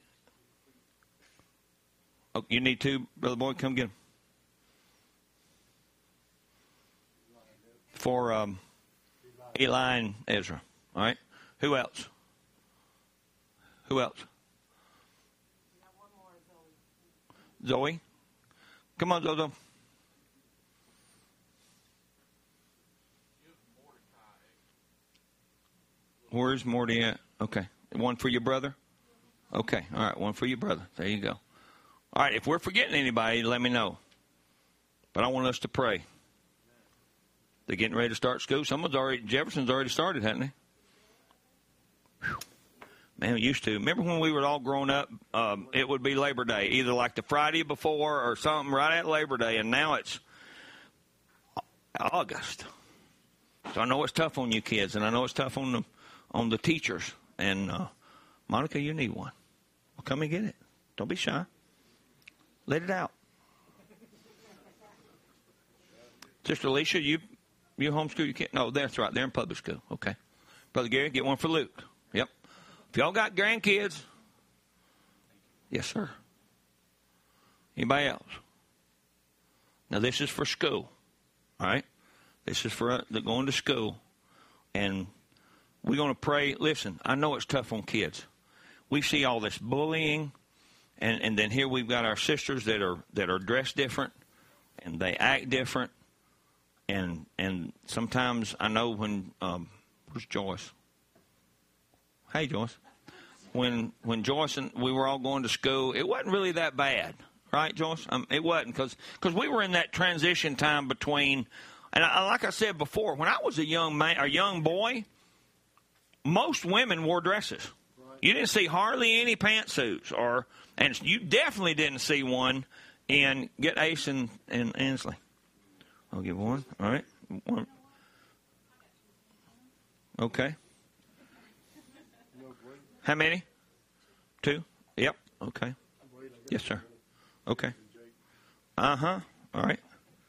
Oh, you need two, Brother Boyd. Come get them. For um, Eli and Ezra. All right. Who else? Who else? Zoe. Come on, Zozo. Where's Morty at? Okay. One for your brother? Okay. All right. One for your brother. There you go. All right. If we're forgetting anybody, let me know. But I want us to pray. They're getting ready to start school. Someone's already, Jefferson's already started, hasn't he? Whew. Man, we used to. Remember when we were all grown up, um, it would be Labor Day, either like the Friday before or something right at Labor Day, and now it's August. So I know it's tough on you kids, and I know it's tough on the, on the teachers. And, uh, Monica, you need one. Well, come and get it. Don't be shy. Let it out. Sister Alicia, you you homeschool your kid? No, that's right. They're in public school. Okay. Brother Gary, get one for Luke. Yep. If y'all got grandkids, yes, sir. Anybody else? Now, this is for school, all right? This is for uh, the going to school. And we're going to pray. Listen, I know it's tough on kids. We see all this bullying, and, and then here we've got our sisters that are that are dressed different, and they act different. And and sometimes I know when, um, where's Joyce? Hey, Joyce. when when Joyce and we were all going to school, it wasn't really that bad, right, Joyce? Um, it wasn't because because we were in that transition time between, and I, like I said before, when I was a young man, a young boy, most women wore dresses. You didn't see hardly any pantsuits, or and you definitely didn't see one in get Ace and, and Ansley. I'll give one. All right, one. Okay. How many? Two? Yep. Okay. Yes, sir. Okay. Uh-huh. All right.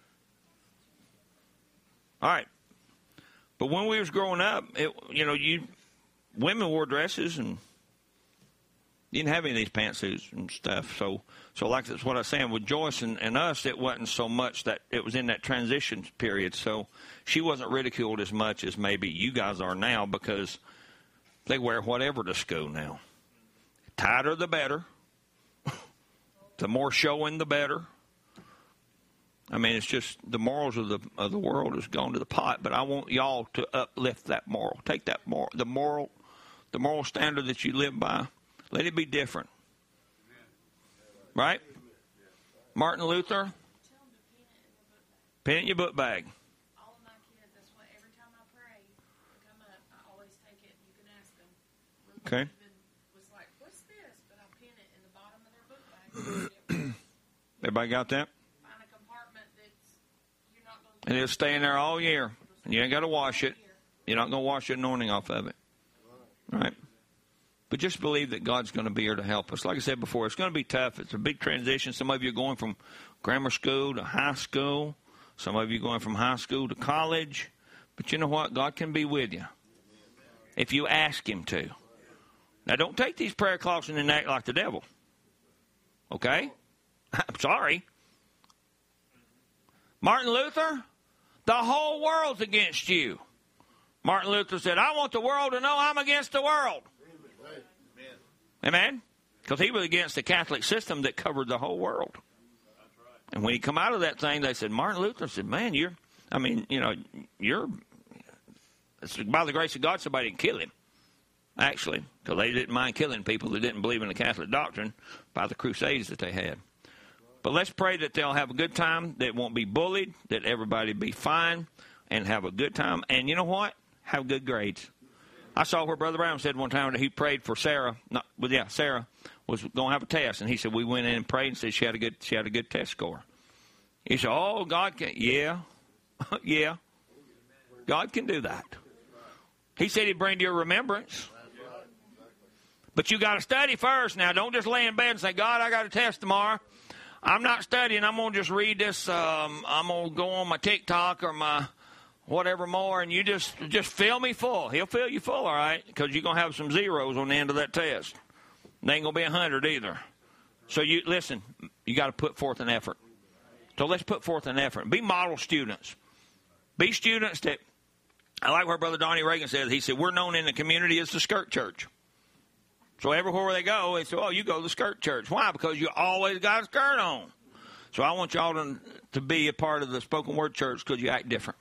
All right. But when we was growing up, it, you know, you women wore dresses and you didn't have any of these pantsuits and stuff. So, so like that's what I was saying with Joyce and, and us, it wasn't so much that it was in that transition period. So she wasn't ridiculed as much as maybe you guys are now because they wear whatever to school now. Tighter the better. The more showing the better. I mean, it's just the morals of the of the world has gone to the pot. But I want y'all to uplift that moral. Take that moral, the moral, the moral standard that you live by. Let it be different. Right? Martin Luther. Pin it in your book bag. All of my kids, that's what every time I pray, I come up, I always take it. You can ask them. Okay. Was like, what's this? But I pin it in the bottom of their book bag. Everybody got that? Find a compartment that's you're not going to. And it'll stay in there all year. And you ain't got to wash it. You're not going to wash the anointing off of it. Right? But just believe that God's going to be here to help us. Like I said before, it's going to be tough. It's a big transition. Some of you are going from grammar school to high school. Some of you are going from high school to college. But you know what? God can be with you if you ask him to. Now, don't take these prayer cloths and act like the devil. Okay? I'm sorry. Martin Luther, the whole world's against you. Martin Luther said, I want the world to know I'm against the world. Amen? Because he was against the Catholic system that covered the whole world. And when he come out of that thing, they said, Martin Luther said, man, you're, I mean, you know, you're, it's by the grace of God, somebody didn't kill him, actually, because they didn't mind killing people that didn't believe in the Catholic doctrine by the crusades that they had. But let's pray that they'll have a good time, that won't be bullied, that everybody be fine and have a good time. And you know what? Have good grades. I saw where Brother Brown said one time that he prayed for Sarah. Not, well, yeah, Sarah was going to have a test, and he said we went in and prayed and said she had a good she had a good test score. He said, "Oh, God can, yeah, yeah, God can do that." He said He'd bring to your remembrance, but you got to study first. Now, don't just lay in bed and say, "God, I got a test tomorrow. I'm not studying. I'm going to just read this. Um, I'm going to go on my TikTok or my." Whatever more, and you just just fill me full. He'll fill you full, all right, because you're going to have some zeros on the end of that test. They ain't going to be a hundred either. So you listen, you got to put forth an effort. So let's put forth an effort. Be model students. Be students that, I like what Brother Donnie Reagan said. He said, we're known in the community as the skirt church. So everywhere they go, they say, oh, you go to the skirt church. Why? Because you always got a skirt on. So I want y'all to, to be a part of the spoken word church because you act different.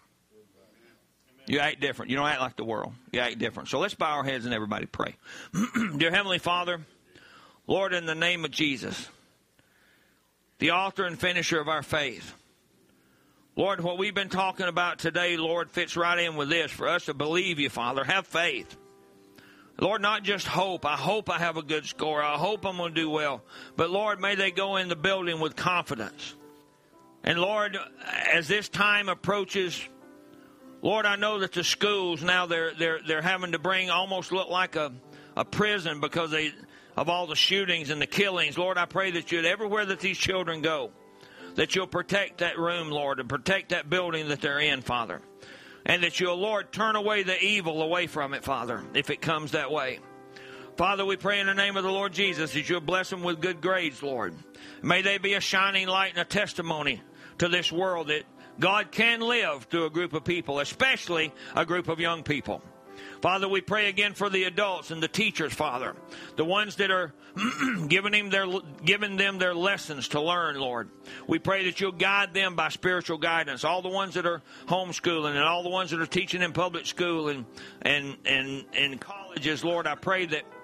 You act different. You don't act like the world. You act different. So let's bow our heads and everybody pray. Dear Heavenly Father, Lord, in the name of Jesus, the author and finisher of our faith, Lord, what we've been talking about today, Lord, fits right in with this. For us to believe you, Father, have faith. Lord, not just hope. I hope I have a good score. I hope I'm going to do well. But, Lord, may they go in the building with confidence. And, Lord, as this time approaches, Lord, I know that the schools now they're they're they're having to bring almost look like a, a prison because they of all the shootings and the killings. Lord, I pray that you'd everywhere that these children go, that you'll protect that room, Lord, and protect that building that they're in, Father. And that you'll, Lord, turn away the evil away from it, Father, if it comes that way. Father, we pray in the name of the Lord Jesus that you'll bless them with good grades, Lord. May they be a shining light and a testimony to this world that God can live through a group of people, especially a group of young people. Father, we pray again for the adults and the teachers, Father, the ones that are giving them their giving them their lessons to learn, Lord. We pray that you'll guide them by spiritual guidance. All the ones that are homeschooling and all the ones that are teaching in public school and and and, and colleges, Lord, I pray that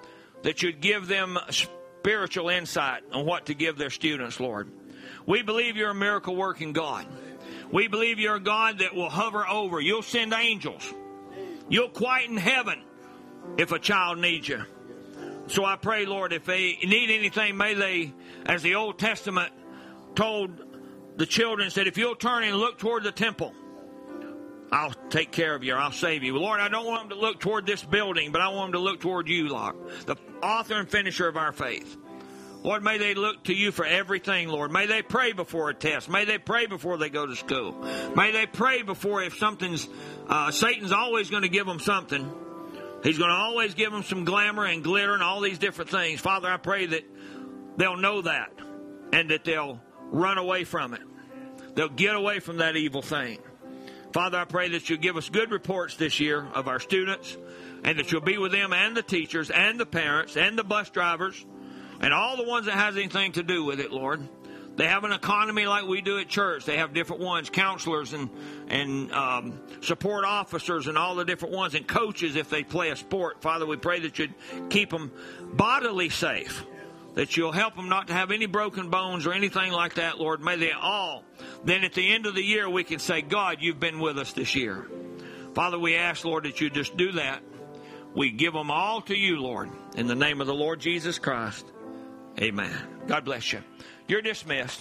that you'd give them spiritual insight on what to give their students, Lord. We believe you're a miracle working God. We believe you're a God that will hover over. You'll send angels. You'll quieten heaven if a child needs you. So I pray, Lord, if they need anything, may they, as the Old Testament told the children, said, if you'll turn and look toward the temple, I'll take care of you, or I'll save you. Lord, I don't want them to look toward this building, but I want them to look toward you, Lord, the author and finisher of our faith. Lord, may they look to you for everything, Lord. May they pray before a test. May they pray before they go to school. May they pray before, if something's, uh, Satan's always going to give them something. He's going to always give them some glamour and glitter and all these different things. Father, I pray that they'll know that and that they'll run away from it. They'll get away from that evil thing. Father, I pray that you'll give us good reports this year of our students and that you'll be with them and the teachers and the parents and the bus drivers and all the ones that has anything to do with it, Lord. They have an economy like we do at church. They have different ones, counselors and and um, support officers and all the different ones, and coaches if they play a sport. Father, we pray that you'd keep them bodily safe, that you'll help them not to have any broken bones or anything like that, Lord. May they all, then at the end of the year, we can say, God, you've been with us this year. Father, we ask, Lord, that you just do that. We give them all to you, Lord, in the name of the Lord Jesus Christ. Amen. God bless you. You're dismissed.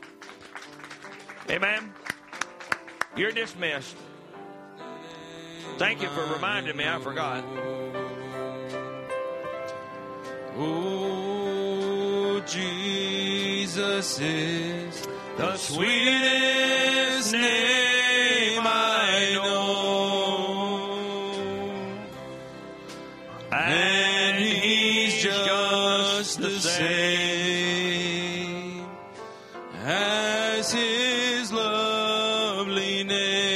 Amen. You're dismissed. Thank you for reminding me. I forgot. Oh, Jesus is the sweetest name I know, and he's just the same as his lovely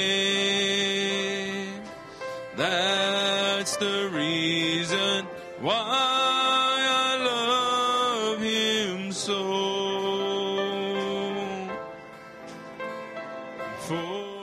name. That's the reason why I love him so. For